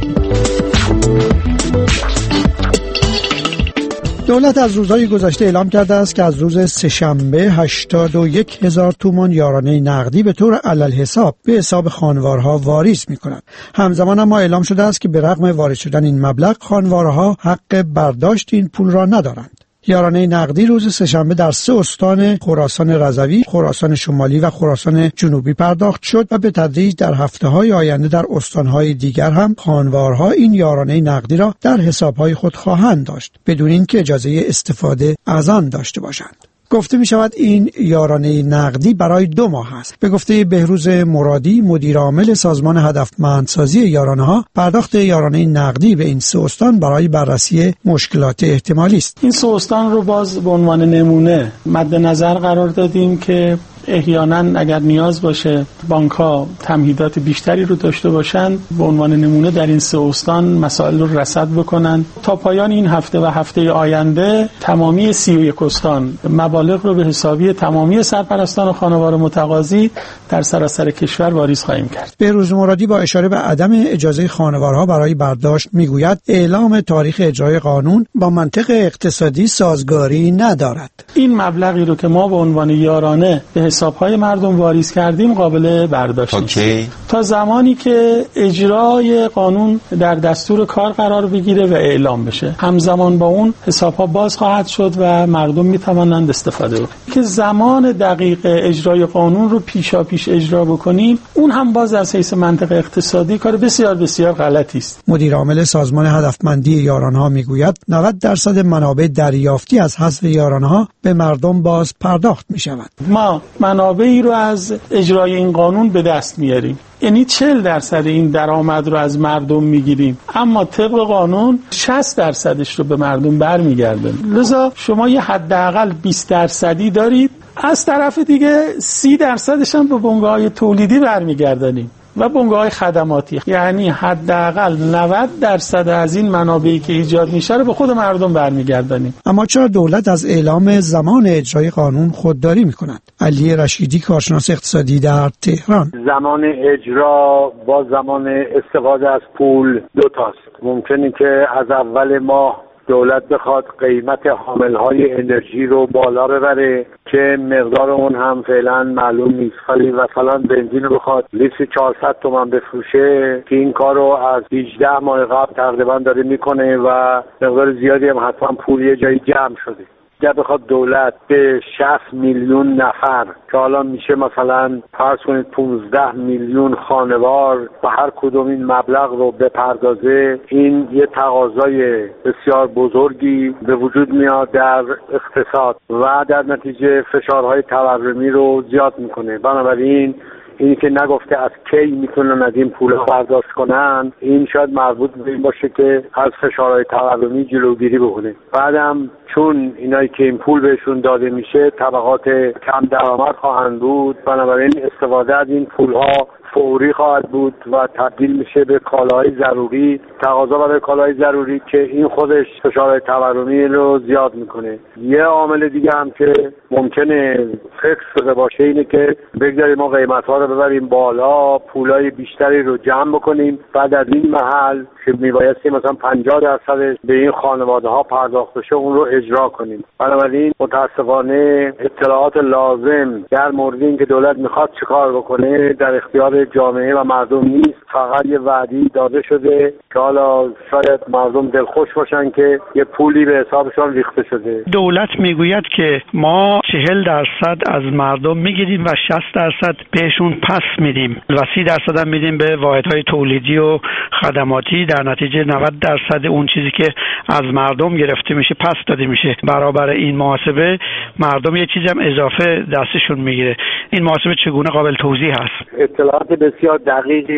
دولت از روزهای گذشته اعلام کرده است که از روز سه‌شنبه هشتاد و یک هزار تومان یارانه نقدی به طور علالحساب به حساب خانوارها واریز می‌کند. همزمان اما اعلام شده است که به رغم وارد شدن این مبلغ، خانوارها حق برداشت این پول را ندارند. یارانه نقدی روز سه‌شنبه در سه استان خراسان رضوی، خراسان شمالی و خراسان جنوبی پرداخت شد و به تدریج در هفته‌های آینده در استان‌های دیگر هم خانوارها این یارانه نقدی را در حساب‌های خود خواهند داشت بدون اینکه اجازه استفاده از آن داشته باشند. گفته می شود این یارانه نقدی برای دو ماه است. به گفته بهروز مرادی، مدیر عامل سازمان هدفمندسازی یارانه ها، پرداخت یارانه نقدی به این سه استان برای بررسی مشکلات احتمالی است. این سه استان رو باز به عنوان نمونه مد نظر قرار دادیم که احیانا اگر نیاز باشه بانک‌ها تمهیدات بیشتری رو داشته باشند، به عنوان نمونه در این سه استان مسائل رو رصد بکنن. تا پایان این هفته و هفته آینده تمامی سی و یک استان مبالغ رو به حسابی تمامی سرپرستان و خانوار متقاضی در سراسر کشور واریز خواهیم کرد. بهروز مرادی با اشاره به عدم اجازه خانوارها برای برداشت میگوید اعلام تاریخ اجرای قانون با منطق اقتصادی سازگاری ندارد. این مبلغی رو که ما به عنوان یارانه به حساب‌های مردم واریز کردیم قابل برداشت نیست تا زمانی که اجرای قانون در دستور کار قرار بگیره و اعلام بشه. همزمان با اون حساب‌ها باز خواهد شد و مردم می‌توانند استفاده کنند. که زمان دقیق اجرای قانون رو پیشا پیش اجرا بکنیم، اون هم باز از حیث منطق اقتصادی کار بسیار بسیار غلطی است. مدیر عامل سازمان هدفمندی یارانه‌ها میگوید نود درصد منابع دریافتی از حذف یارانه‌ها به مردم باز پرداخت می‌شود. ما منابعی رو از اجرای این قانون به دست میاریم، یعنی چهل درصد این درآمد رو از مردم میگیریم، اما طبق قانون شصت درصدش رو به مردم برمیگردیم. لذا شما یه حداقل بیست درصدی دارید، از طرف دیگه سی درصدش هم به بنگاه‌های تولیدی برمیگردانیم و بنگاه‌های خدماتی، یعنی حداقل نود درصد از این منابعی که ایجاد میشه رو به خود مردم برمیگردانیم. اما چرا دولت از اعلام زمان اجرای قانون خودداری میکند؟ علی رشیدی، کارشناس اقتصادی در تهران: زمان اجرا با زمان استفاده از پول دو تاست. ممکنه که از اول ماه دولت بخواد قیمت حاملهای انرژی رو بالا ببره که مقدار اون هم فعلا معلوم نیست، ولی مثلا بنزین رو بخواد لیتر چهارصد تومان بفروشه که این کار رو از هجده ماه قبل تقریبا داره میکنه و مقدار زیادی هم حتما پول یه جایی جمع شده. اگر بخواد دولت به شصت میلیون نفر که حالا میشه مثلا فرض کنید پانزده میلیون خانوار و هر کدوم این مبلغ رو بپردازه، این یه تقاضای بسیار بزرگی به وجود میاد در اقتصاد و در نتیجه فشارهای تورمی رو زیاد میکنه. بنابراین اینی که نگفته از کی میتونن از این پول برداشت کنن، این شاید مربوط به این باشه که از فشارهای تورمی جلوگیری بکنه. بعدم چون اینایی که این پول بهشون داده میشه طبقات کم درآمد خواهند بود، بنابراین استفاده از این پولها فوری خواهد بود و تبدیل میشه به کالاهای ضروری، تقاضا برای کالاهای ضروری که این خودش فشارهای تورمی رو زیاد میکنه. یه عامل دیگه هم که ممکنه فکر شده باشه اینه که بگذاریم ما قیمت‌ها رو ببریم بالا، پولای بیشتری رو جمع بکنیم، بعد از این محل که میبایستی مثلا پنجاه درصدش به این خانواده ها پرداخت بشه اون رو اجرا کنیم. بنابراین متاسفانه اطلاعات لازم در مورد این که دولت میخواد چیکار بکنه در اختیار جامعه و مردم نیست. فقط یه وعدی داده شده که حالا شاید مردم دلخوش باشن که یه پولی به حسابشون ریخته شده. دولت میگوید که ما چهل درصد از مردم میگیریم و شصت درصد بهشون پس میدیم و سی درصد هم میدیم به واحدهای تولیدی و خدماتی. در نتیجه نود درصد اون چیزی که از مردم گرفته میشه پس داده میشه. برابر این محاسبه مردم یه چیزی هم اضافه دستشون میگیره. این محاسبه چگونه قابل توضیح هست؟ اطلاعات بسیار دقیقی باید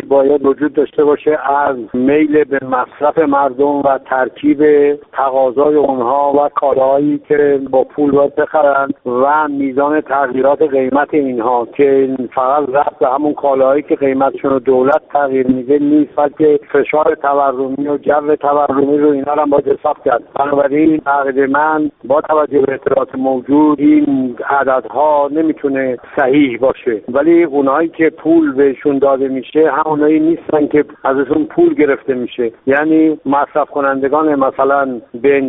وجود داشته باشه از میل به مصرف مردم و ترکیب تقاضای اونها و کالاهایی که با پول باید بخرن و میزان تغییرات قیمت اینها که فقط رفت به همون کالاهایی که قیمتشون رو دولت تغییر میده نیست، بلکه فشار تورمی و جو تورمی رو اینا رو هم باید حساب کرد. بنابراین عقیده من با توجه به اطلاعات موجود این عددها نمیتونه صحیح باشه، ولی اونایی که پول بهشون داده میشه همونایی نیستن که ازشون پول گرفته میشه. یعنی مصرف کنندگان مثلا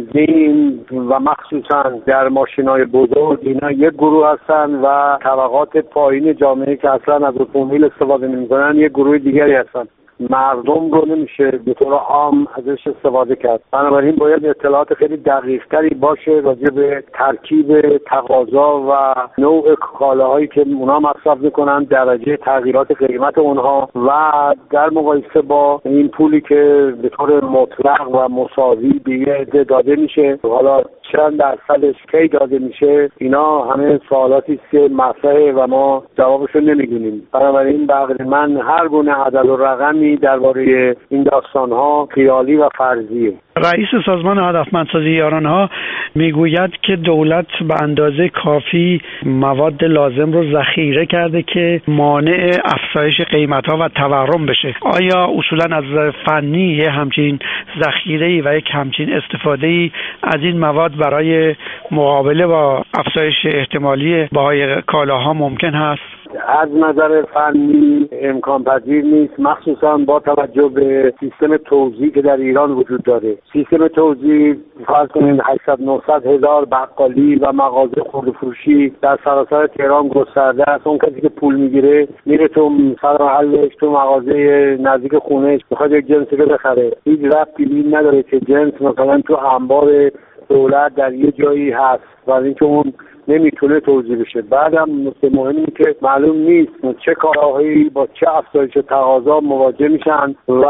بنزین و مخصوصا در ماشینای بزرگ اینا یک گروه هستن و طبقات پایین جامعه که اصلا از اتومبیل استفاده نمیکنن یک گروه دیگری هستن. مردم رو نمیشه به طور عام ازش استفاده کرد. بنابراین باید اطلاعات خیلی دقیق‌تری باشه راجع به ترکیب تقاضا و نوع کالاهایی که اونا مصرف میکنن، درجه تغییرات قیمت اونها و در مقایسه با این پولی که به طور مطلق و مساوی به یه عده داده میشه، حالا چند درصدش کی داده میشه، اینا همه سوالاتی است که مطرحه و ما جوابشو نمیدونیم. بنابراین به عقل من هر گونه عدد و رقمی درباره این داستان‌ها خیالی و فرضیه. رئیس سازمان هدفمندسازی یارانه‌ها میگوید که دولت به اندازه کافی مواد لازم رو ذخیره کرده که مانع افزایش قیمت‌ها و تورم بشه. آیا اصولاً از فنی یه همچین ذخیره‌ای و یک همچین استفاده‌ای از این مواد برای مقابله با افزایش احتمالی بهای کالاها ممکن هست؟ از نظر فنی امکان پذیر نیست، مخصوصا با توجه به سیستم توزیع که در ایران وجود داره. سیستم توزیع فرض کنید هشتصد نهصد هزار بقالی و مغازه خرده فروشی در سراسر تهران گسترده است. اون کسی که پول میگیره میره تو سر محلش، تو مغازه نزدیک خونهش میخواد یک جنسی رو بخره، هیچ ربطی بین نداره که جنس مثلا تو انبار دولت در یه جایی هست و اینکه اون نمیتونه توزیع بشه. بعدم نکته مهمی که معلوم نیست چه کالاهایی با چه افزایش تقاضا مواجه میشن و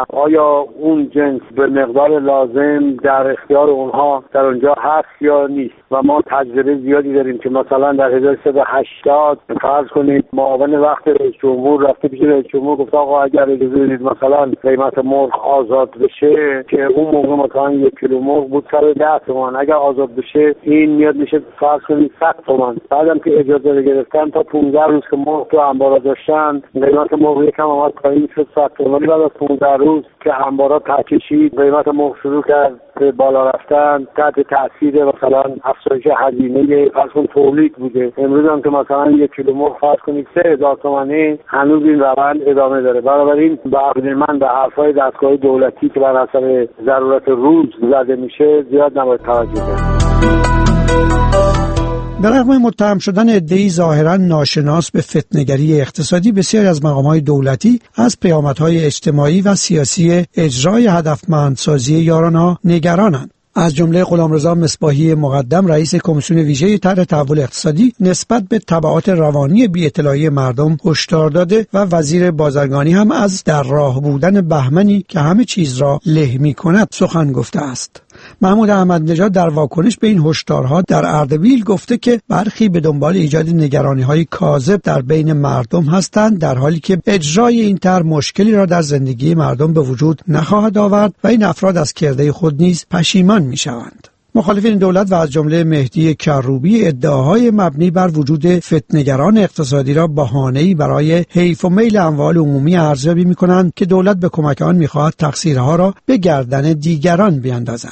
آیا اون جنس به مقدار لازم در اختیار اونها در اونجا هست یا نیست. و ما تجربه زیادی داریم که مثلا در هزار و سیصد و هشتاد فرض کنید معاون وقت رئیس جمهور رفته پیش رئیس جمهور گفت آقا اگر اجازه بدید مثلا قیمت مرغ آزاد بشه، که اون موقع مثلا یک کیلو مرغ بود سر ده تومان، اگر آزاد بشه این میاد میشه فرض کنید صد تومان. بعدم که اجازه گرفتن تا پانزده روز که مرغ تو انبارا داشتن قیمت مرغ یکم اومد پایین شد صد تومان. بعد از پانزده روز که انبارا تکشید قیمت مرغ شروع کرد به بالا رفتن تحت تاثیر مثلا افزایش هزینه فرض کن تولید بوده. امروز هم که مثلا یک کیلو مرغ فرض کنید سه هزار تومانی، هنوز این روند ادامه داره. بنابراین به عقیده من به حرفای دستگاه دولتی که بر حسب ضرورت روز زده میشه زیاد نباید توجه کرد. به رغم متهم شدن عده‌ای ظاهراً ناشناس به فتنه‌گری اقتصادی، بسیاری از مقام‌های دولتی از پیامدهای اجتماعی و سیاسی اجرای هدفمندسازی یارانه‌ها نگرانند. از جمله غلامرضا مصباحی مقدم رئیس کمیسیون ویژه طرح تحول اقتصادی نسبت به تبعات روانی بی‌اطلاعی مردم هشدار داده و وزیر بازرگانی هم از در راه بودن بهمنی که همه چیز را له می‌کند سخن گفته است. محمود احمد نژاد در واکنش به این هشدارها در اردبیل گفته که برخی به دنبال ایجاد نگرانی‌های کاذب در بین مردم هستند، در حالی که اجرای این طرح مشکلی را در زندگی مردم به وجود نخواهد آورد و این افراد از کرده خود نیز پشیمان می‌شوند. مخالفین دولت و از جمله مهدی کروبی ادعاهای مبنی بر وجود فتنه‌گران اقتصادی را بهانه‌ای برای حیف و میل اموال عمومی ارزیابی می‌کنند که دولت به کمک آن می‌خواهد تقصیرها را به گردن دیگران بیاندازد.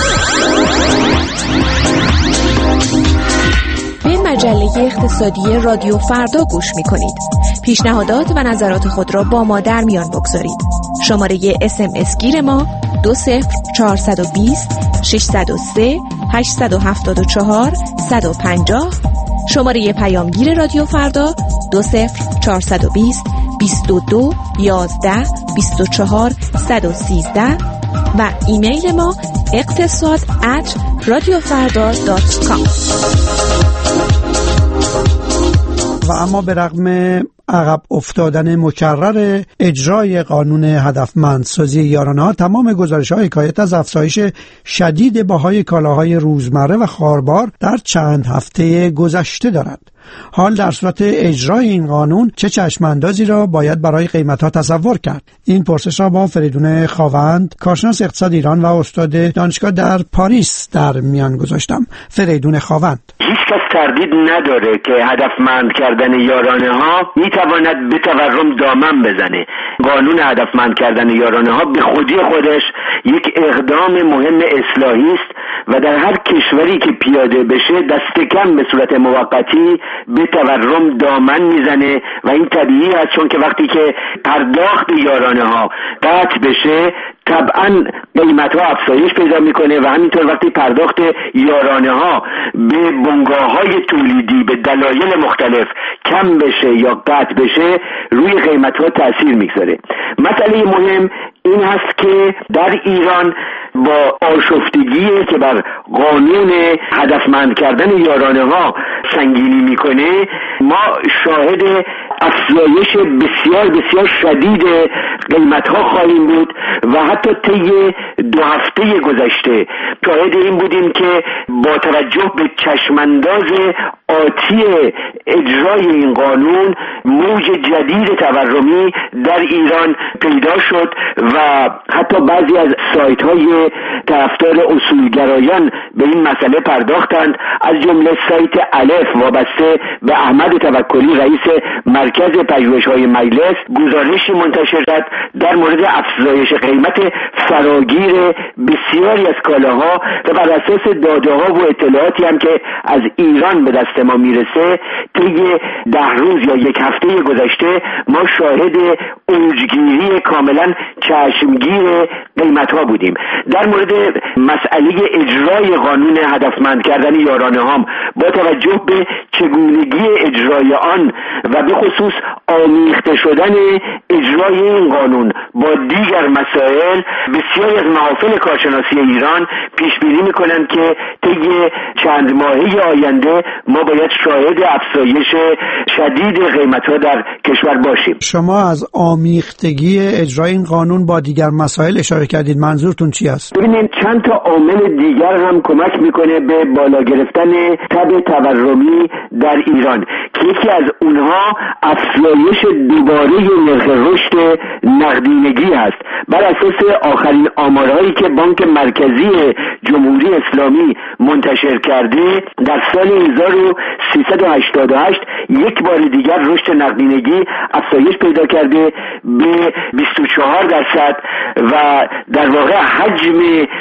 به مجله اقتصادی رادیو فردا گوش می‌کنید. پیشنهادات و نظرات خود را با ما در میان بگذارید. شماره اس ام اس گیر ما دو صفر چهارصد و بیست ششصد و سه هشتصد و هفتاد و چهار صد و پنجاه. شماره پیامگیر رادیو فردا دو صفر چهارصد و بیست بیست و دو یازده بیست و چهار صد و سیزده و ایمیل ما اقتصاد ات رادیو فردا دات کام. و اما به رغم عقب افتادن مکرر اجرای قانون هدفمندسازی یارانه‌ها تمام گزارش‌ها حکایت از افزایش شدید بهای کالاهای روزمره و خاربار در چند هفته گذشته دارد. حال در صورت اجرای این قانون چه چشماندازی را باید برای قیمت‌ها تصور کرد؟ این پرسش را با فریدون خاوند، کارشناس اقتصاد ایران و استاد دانشگاه در پاریس در میان گذاشتم. فریدون خاوند: هیچ کس تردید نداره که هدفمند کردن یارانه ها میتواند به تورم دامن بزنه. قانون هدفمند کردن یارانه ها به خودی خودش یک اقدام مهم اصلاحی است و در هر کشوری که پیاده بشه دست کم به صورت موقتی به تورم دامن میزنه و این طبیعی است، چون که وقتی که پرداخت یارانه ها قطع بشه طبعا قیمت ها افزایش پیدا میکنه و همینطور وقتی پرداخت یارانه ها به بنگاه های تولیدی به دلایل مختلف کم بشه یا قطع بشه روی قیمت ها تأثیر میگذاره. مسئله مهم این هست که در ایران با آشفتگی که بر قانون هدفمند کردن یارانه ها سنگینی میکنه ما شاهد افزایش بسیار بسیار شدید قیمت ها خواهیم بود و حتی طی دو هفته گذشته شاهد این بودیم که با توجه به چشمانداز آتی اجرای این قانون موج جدید تورمی در ایران پیدا شد و حتی بعضی از سایت های طرفدار اصولگرایان به این مسئله پرداختند، از جمله سایت الف وابسته به احمد توکلی رئیس مرکز پژوهش‌های مجلس گزارشی منتشر کرد در مورد افزایش قیمت فراگیر بسیاری از کالاها و بر اساس داده‌ها و اطلاعاتی هم که از ایران به دست ما میرسه طی ده روز یا یک هفته گذشته ما شاهد اوجگیری کاملا چشمگیر قیمت‌ها بودیم. در مورد مسئله اجرای قانون هدفمند کردن یارانه ها با توجه به چگونگی اجرای آن و به خصوص آمیخته شدن اجرای این قانون با دیگر مسائل بسیاری از محافل کارشناسی ایران پیش بینی میکنند که طی چند ماهه آینده ما باید شاهد افزایش شدید قیمت‌ها در کشور باشیم. شما از آمیختگی اجرای این قانون با دیگر مسائل اشاره کردید، منظورتون چی است؟ ببینید چند تا عامل دیگر هم کمک میکنه به بالا گرفتن تب تورمی در ایران که یکی از اونها افزایش دوباره نرخ رشد نقدینگی است. بر اساس آخرین آمارهایی که بانک مرکزی جمهوری اسلامی منتشر کرده در سال هزار و سیصد و هشتاد و هشت یک بار دیگر رشد نقدینگی افزایش پیدا کرده به بیست و چهار درصد و در واقع حجم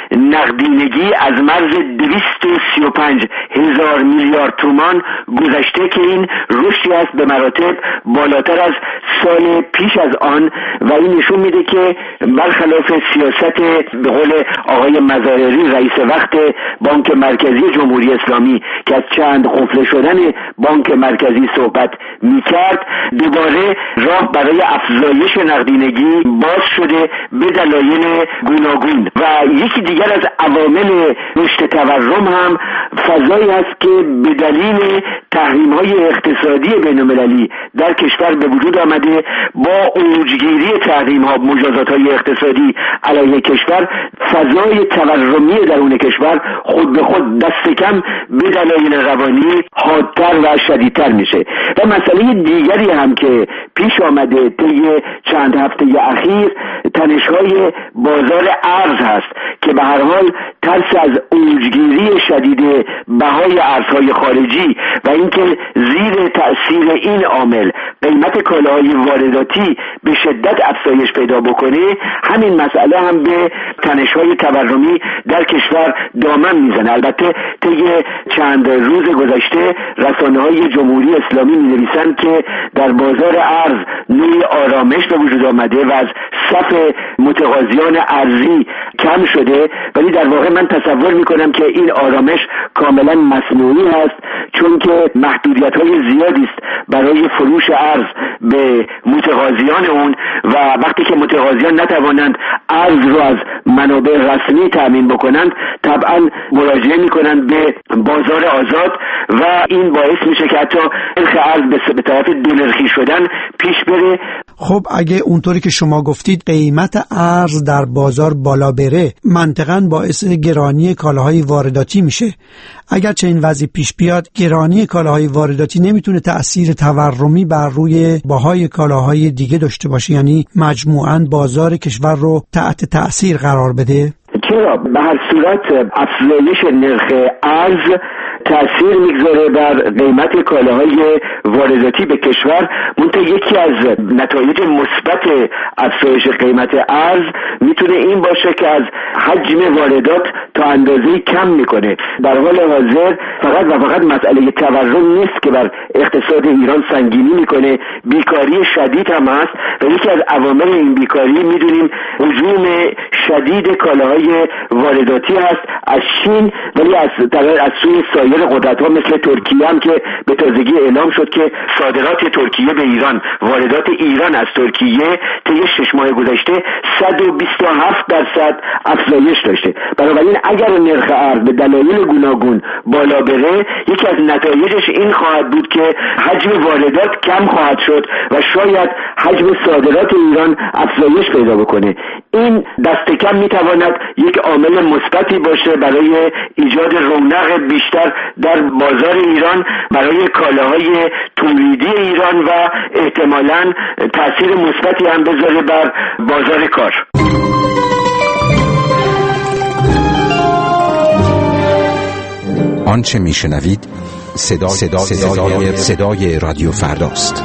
نقدینگی از مرز دویست و سی و پنج هزار میلیارد تومان گذشته که این رشدی است به مراتب بالاتر از سال پیش از آن و این نشون میده که برخلاف سیاست به قول آقای مظاهری رئیس وقت بانک مرکزی جمهوری اسلامی که از چند قفل شدن بانک مرکزی صحبت میکرد، دوباره راه برای افزایش نقدینگی باز شده به دلایل گوناگون و یکی دیگر از عوامل رشد تورم هم فضایی است که به دلیل تحریم‌های اقتصادی بین‌المللی در کشور به وجود آمده. با اوجگیری تحریم‌ها مجازات‌های اقتصادی علیه کشور فضای تورمی درون کشور خود به خود دست کم به دلایل روانی حادتر و شدیدتر میشه. و مسئله دیگری هم که پیش آمده طی چند هفته اخیر تنش‌های بازار ارز هست که به هر حال ترس از اوجگیری شدید بهای ارزهای خارجی و اینکه زیر تأثیر این عامل قیمت کالاهای وارداتی به شدت افزایش پیدا بکنه، همین مسئله هم به تنش‌های تورمی در کشور دامن میزنه. البته طی چند روز گذشته رسانه‌های جمهوری اسلامی می‌نویسند که در بازار ارز نوعی آرامش به وجود آمده و از صف متقاضیان ارزی کم شده، ولی در واقع من تصور میکنم که این آرامش کاملا مصنوعی هست، چون که محدودیت‌های زیادی است برای فروش ارز به متقاضیان اون و وقتی که متقاضیان نتوانند ارز رو از منابع رسمی تامین بکنند طبعا مراجعه میکنند به بازار آزاد و این باعث میشه که حتی نرخ ارز به طرف دو نرخی شدن پیش بره. خب اگه اونطوری که شما گفتید قیمت ارز در بازار بالا بره منطقاً باعث گرانی کالاهای وارداتی میشه. اگر چنین وضعی پیش بیاد گرانی کالاهای وارداتی نمیتونه تأثیر تورمی بر روی بهای کالاهای دیگه داشته باشه، یعنی مجموعاً بازار کشور رو تحت تأثیر قرار بده. چرا؟ به هر صورت افزایش نرخ ارز تأثیر میگذاره بر قیمت کالاهای وارداتی به کشور. منتها یکی از نتایج مثبت افزایش قیمت ارز میتونه این باشه که از حجم واردات تا اندازه‌ای کم میکنه. در حال حاضر فقط و فقط مسئله تورم نیست که بر اقتصاد ایران سنگینی میکنه، بیکاری شدید هم هست و یکی از عوامل این بیکاری میدونیم هجوم شدید کالاهای وارداتی هست از چین، ولی از از سوی سایر قدرت‌ها مثل ترکیه هم که به تازگی اعلام شد که صادرات ترکیه به ایران، واردات ایران از ترکیه طی شش ماه گذشته صد و بیست و هفت درصد افزایش داشته. بنابراین اگر نرخ ارز به دلایل گوناگون بالا بره یکی از نتایجش این خواهد بود که حجم واردات کم خواهد شد و شاید حجم صادرات ایران افزایش پیدا بکنه. این دست کم میتواند یک عامل مثبتی باشه برای ایجاد رونق بیشتر در بازار ایران، برای کالاهای تولیدی ایران و احتمالاً تأثیر مثبتی هم بذاره بر بازار کار. آنچه میشنوید صدا صدا صدای صدای رادیو فرداست.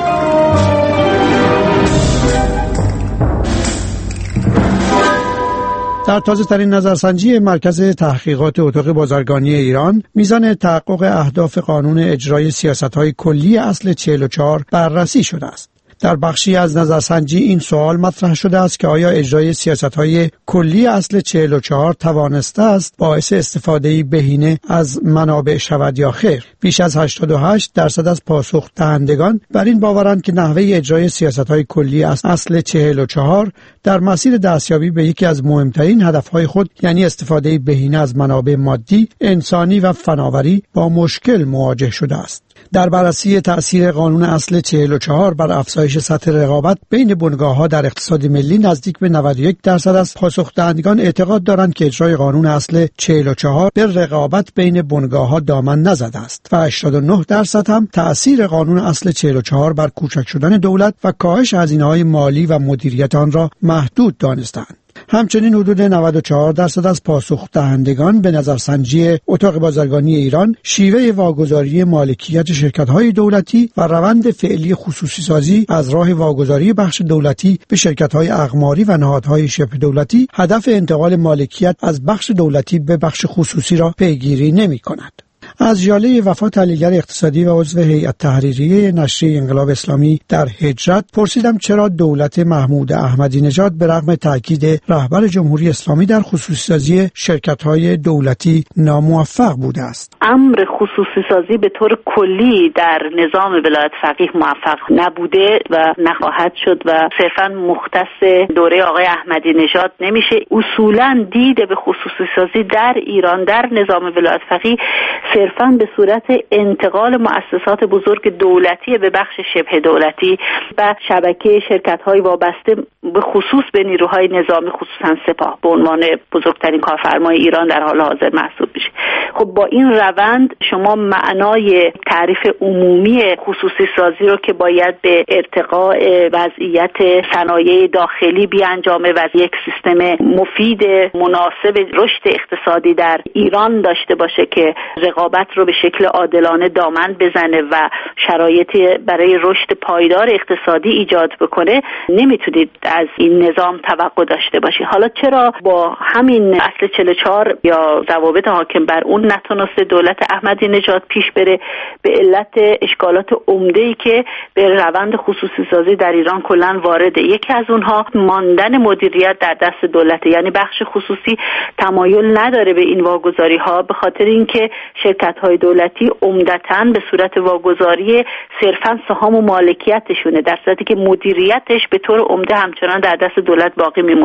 در تازه ترین نظرسنجی مرکز تحقیقات اتاق بازرگانی ایران میزان تحقق اهداف قانون اجرای سیاست‌های کلی اصل چهل و چهار بررسی شده است. در بخشی از نظرسنجی این سوال مطرح شده است که آیا اجرای سیاست‌های کلی اصل چهل و چهار توانسته است باعث استفاده بهینه از منابع شود یا خیر؟ بیش از هشتاد و هشت درصد از پاسخ دهندگان بر این باورند که نحوه اجرای سیاست‌های کلی اصل چهل و چهار در مسیر دستیابی به یکی از مهمترین هدف‌های خود، یعنی استفاده بهینه از منابع مادی، انسانی و فناوری، با مشکل مواجه شده است. در بررسی تأثیر قانون اصل چهل و چهار بر افزایش سطح رقابت بین بنگاه‌ها در اقتصاد ملی، نزدیک به نود و یک درصد از پاسخ‌دهندگان اعتقاد دارند که اجرای قانون اصل چهل و چهار به رقابت بین بنگاه‌ها دامن نزده است و هشتاد و نه درصد هم تأثیر قانون اصل چهل و چهار بر کوچک شدن دولت و کاهش هزینه‌های مالی و مدیریت آن را محدود دانستند. همچنین حدود نود و چهار درصد از پاسخ دهندگان به نظرسنجی اتاق بازرگانی ایران شیوه واگذاری مالکیت شرکت‌های دولتی و روند فعلی خصوصی سازی از راه واگذاری بخش دولتی به شرکت‌های اقماری و نهادهای شبه دولتی هدف انتقال مالکیت از بخش دولتی به بخش خصوصی را پیگیری نمی‌کند. از ژاله وفا، تحلیلگر اقتصادی و عضو هیئت تحریریه نشریه انقلاب اسلامی در هجرت، پرسیدم چرا دولت محمود احمدی نژاد به رغم تاکید رهبر جمهوری اسلامی در خصوصی سازی شرکت‌های دولتی ناموفق بوده است. امر خصوصی سازی به طور کلی در نظام ولایت فقیه موفق نبوده و نخواهد شد و صرفاً مختص دوره آقای احمدی نژاد نمیشه. اصولاً دید به خصوصی سازی در ایران در نظام ولایت فقیه صرفاً به صورت انتقال مؤسسات بزرگ دولتی به بخش شبه دولتی و شبکه شرکت‌های وابسته به خصوص به نیروهای نظامی، خصوصاً سپاه، به عنوان بزرگترین کارفرمای ایران در حال حاضر محسوب میشه. خب با این روند شما معنای تعریف عمومی خصوصی سازی رو که باید به ارتقاء وضعیت صنایع داخلی بیانجامه و یک سیستم مفید مناسب رشد اقتصادی در ایران داشته باشه که رقابت رو به شکل عادلانه دامن بزنه و شرایطی برای رشد پایدار اقتصادی ایجاد بکنه، نمیتونید از این نظام توقع داشته باشید. حالا چرا با همین اصل چهل و چهار یا ضوابط حاکم بر اون نتونسته دولت احمدی نژاد پیش بره؟ به علت اشکالات عمده‌ای که به روند خصوصی سازی در ایران کلاً وارده. یکی از اونها ماندن مدیریت در دست دولت، یعنی بخش خصوصی تمایل نداره به این واگذاری‌ها به خاطر اینکه شرکت‌های دولتی عمدتاً به صورت واگذاری صرفاً سهام و مالکیتشونه، در صورتی که مدیریتش به طور عمده همچنان در دست دولت باقی میمونه.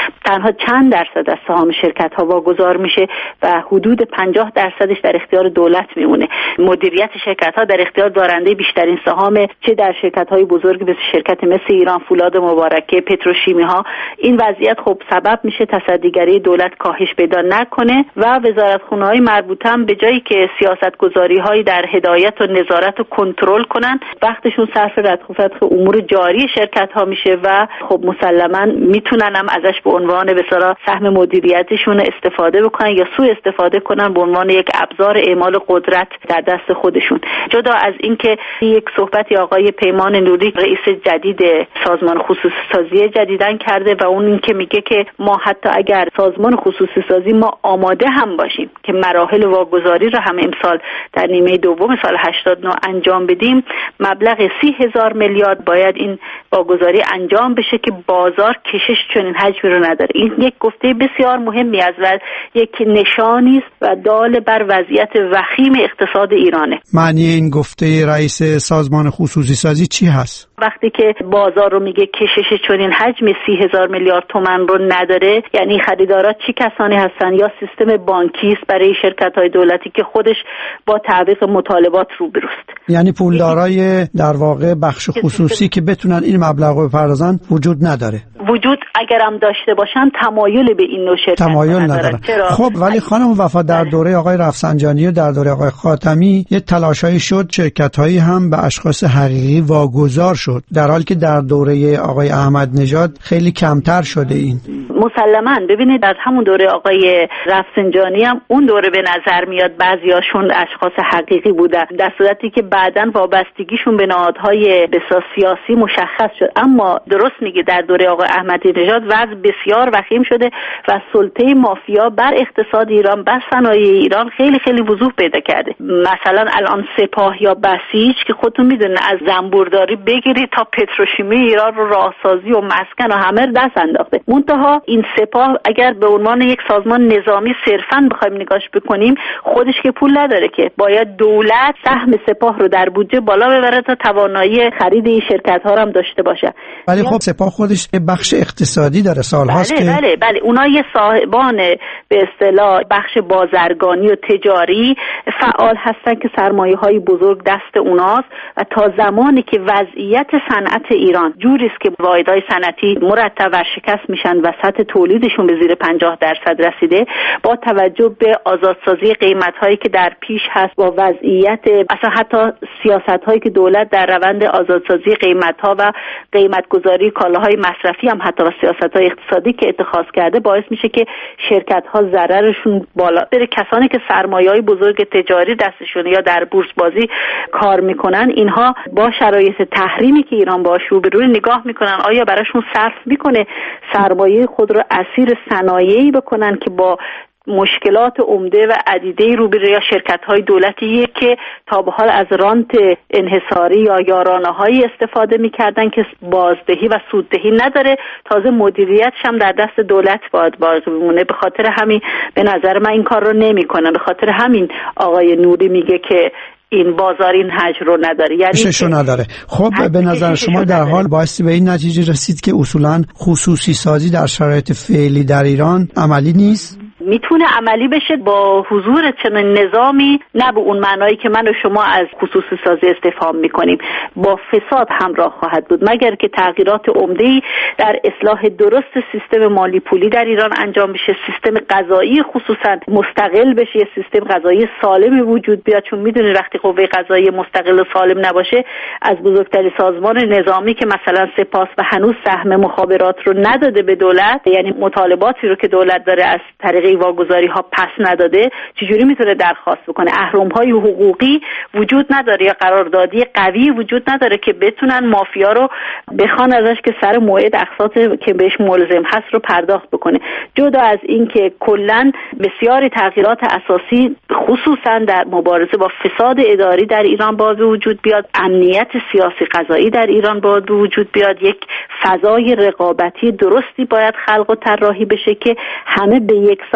تنها چند درصد از سهام شرکت ها واگذار میشه و حدود پنجاه درصدش در اختیار دولت میمونه. مدیریت شرکت ها در اختیار دارنده بیشترین سهام، چه در شرکت های بزرگ مثل شرکت مثل ایران فولاد مبارکه، پتروشیمی ها. این وضعیت خب سبب میشه تصدیگری دولت کاهش پیدا نکنه و وزارتخونه های مربوطه هم به جایی که سیاست گذاری های در هدایت و نظارت و کنترل کنن، وقتشون صرف رتق و فتق امور جاری شرکت ها میشه و خب مسلما میتونن هم ازش به عنوان به اصطلاح سهم مدیریتشون استفاده بکنن یا سوء استفاده کنن به عنوان یک ابزار اعمال قدرت در دست خودشون. جدا از اینکه یک صحبتی آقای پیمان نوری رئیس جدید سازمان خصوصی سازی جدیدن کرده و اون اینکه میگه که ما حتی اگر سازمان خصوصی سازی ما آماده هم باشیم که مراحل واگذاری رو هم امسال در نیمه دوم سال هشتاد و نه انجام بدیم، مبلغ سی هزار میلیارد باید این واگذاری انجام بشه که بازار کشش چنین حجمی رو نداره. این یک گفته بسیار مهمی است و یک نشانی است و دال بر وضعیت وخیم اقتصاد ایرانه. معنی این گفته رئیس سازمان خصوصی سازی چی هست؟ وقتی که بازار رو میگه کشش چنین حجمی سی هزار میلیارد تومان رو نداره، یعنی خریدارا چی کسانی هستن؟ یا سیستم بانکی است برای شرکت‌های دولتی که خودش با تعویق مطالبات روبروست، یعنی پولدارای در واقع بخش خصوصی که بتونن این مبلغ رو بپردازن وجود نداره. وجود اگرم داشته باشن تمایل به این نوع شرکت تمایل ندارن. خب ولی خانم وفا در دوره آقای رفسنجانی و در دوره آقای خاتمی یه تلاشایی شد، شرکت‌هایی هم به اشخاص حقیقی واگذار شد، در حالی که در دوره آقای احمد نژاد خیلی کمتر شده. این مسلماً ببینید در همون دوره آقای رفسنجانی هم اون دوره به نظر میاد بعضیاشون اشخاص حقیقی بودن، در صورتی که بعداً وابستگیشون به نهادهای بسیار سیاسی مشخص شد. اما درست میگه در دوره آقای احمدی نژاد وضع بسیار وخیم شده و سلطه مافیا بر اقتصاد ایران، بر صنایع ایران خیلی خیلی وضوح پیدا کرده. مثلا الان سپاه یا بسیج که خودتون میدونن از زنبورداری بگیرید تا پتروشیمی ایران رو راهسازی و مسکن و همه دست انداخته. منتها این سپاه اگر به عنوان یک سازمان نظامی صرفاً بخوایم نگاش بکنیم، خودش که پول نداره که باید دولت سهم سپاه رو در بودجه بالا ببره تا توانایی خرید این شرکت ها هم داشته باشه. ولی خب سپاه خودش بخش اقتصادی داره، سال‌هاست بله که بله بله اونا یه صاحبان به اصطلاح بخش بازرگانی و تجاری فعال هستن که سرمایه‌های بزرگ دست اوناست و تا زمانی که وضعیت صنعت ایران جوری است که واحدهای صنعتی مرتب ورشکست میشن و سطح تولیدشون به زیر پنجاه درصد رسیده، با توجه به آزادسازی قیمت‌هایی که در پیش هست، با وضعیت اصلا حتی سیاست‌هایی که دولت در روند آزادسازی قیمت‌ها و قیمت‌گذاری کالاهای مصرفی هم حتی و سیاست‌های اقتصادی که اتخاذ کرده، باعث میشه که شرکت‌ها ضررشون بالا بره. کسانی که سرمایه‌های بزرگ تجاری دستشونه یا در بورس بازی کار میکنن، اینها با شرایط تحریمی که ایران باهاش روبروی نگاه میکنن آیا براشون صرف میکنه سرمایه خود رو اسیر صنایعی بکنن که با مشکلات عمده و عدیده روبروی یا شرکت‌های دولتیه که تا به حال از رانت انحصاری یا یارانه‌هایی استفاده می‌کردن که بازدهی و سوددهی نداره، تازه مدیریتش هم در دست دولت باید باقی بمونه. به خاطر همین به نظر من این کار رو نمی‌کنن. به خاطر همین آقای نوری میگه که این بازار این حجم رو نداره، یعنی کشش رو نداره. خب به نظر شما در حال باعث به این نتیجه رسید که اصولاً خصوصی سازی در شرایط فعلی در ایران عملی نیست؟ میتونه عملی بشه با حضور چنین نظامی، نه به اون معنایی که من و شما از خصوصی سازی استفهام میکنیم، با فساد همراه خواهد بود، مگر که تغییرات عمده‌ای در اصلاح درست سیستم مالی پولی در ایران انجام بشه، سیستم قضایی خصوصا مستقل بشه، یه سیستم قضایی سالمی وجود بیاد. چون میدونید وقتی قوه قضایی مستقل و سالم نباشه، از بزرگترین سازمان نظامی که مثلا سپاه و هنوز سهم مخابرات رو نداده به دولت، یعنی مطالباتی رو که دولت داره از طریق واگذاری ها پس نداده، چجوری میتونه درخواست بکنه؟ اهرم‌های حقوقی وجود نداره یا قراردادی قوی وجود نداره که بتونن مافیا رو بخوان ازش که سر موعد اقساط که بهش ملزم هست رو پرداخت بکنه. جدا از این که کلاً بسیاری تغییرات اساسی خصوصا در مبارزه با فساد اداری در ایران باید وجود بیاد، امنیت سیاسی قضایی در ایران باید وجود بیاد، یک فضای رقابتی درستی باید خلق و طراحی بشه که همه به یکسان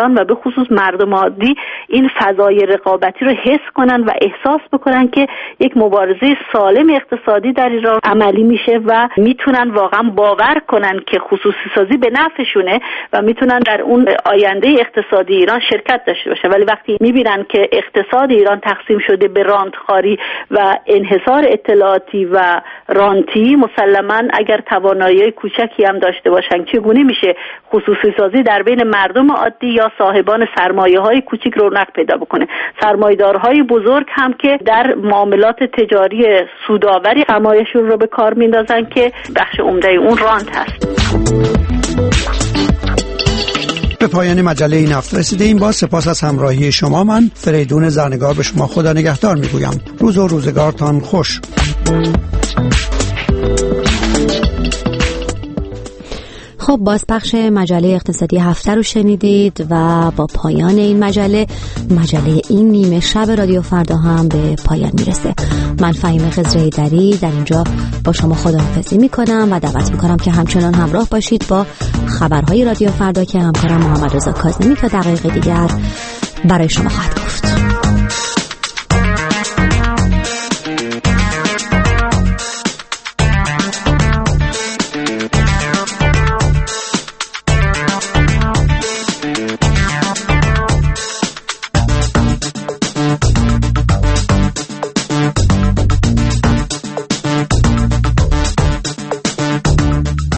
ایران و به خصوص مردم عادی این فضای رقابتی رو حس کنن و احساس بکنن که یک مبارزه سالم اقتصادی در ایران عملی میشه و میتونن واقعا باور کنن که خصوصی سازی به نفعشونه و میتونن در اون آینده اقتصادی ایران شرکت داشته باشن. ولی وقتی میبینن که اقتصاد ایران تقسیم شده به رانتخواری و انحصار اطلاعاتی و رانتی، مسلماً اگر توانایی کوچکی هم داشته باشن چگونه میشه خصوصی سازی در بین مردم عادی یا صاحبان سرمایه‌های کوچیک رونق پیدا بکنه. سرمایه‌دارهای بزرگ هم که در معاملات تجاری سودآوری سرمایه‌شون رو به کار میندازن که بخش عمده اون رانت هست. به پایان مجله این هفته رسیدیم. با سپاس از همراهی شما، من فریدون زرنگار به شما خدا نگهدار میگویم. روز و روزگارتان خوش. خب بازپخش مجله اقتصادی هفته رو شنیدید و با پایان این مجله مجله این نیمه شب رادیو فردا هم به پایان میرسه. من فهیمه خضرایی‌دری در اینجا با شما خداحافظی میکنم و دعوت میکنم که همچنان همراه باشید با خبرهای رادیو فردا که همکارم محمد رضا کاظمی تا دقایق دیگر برای شما خواهد گفت.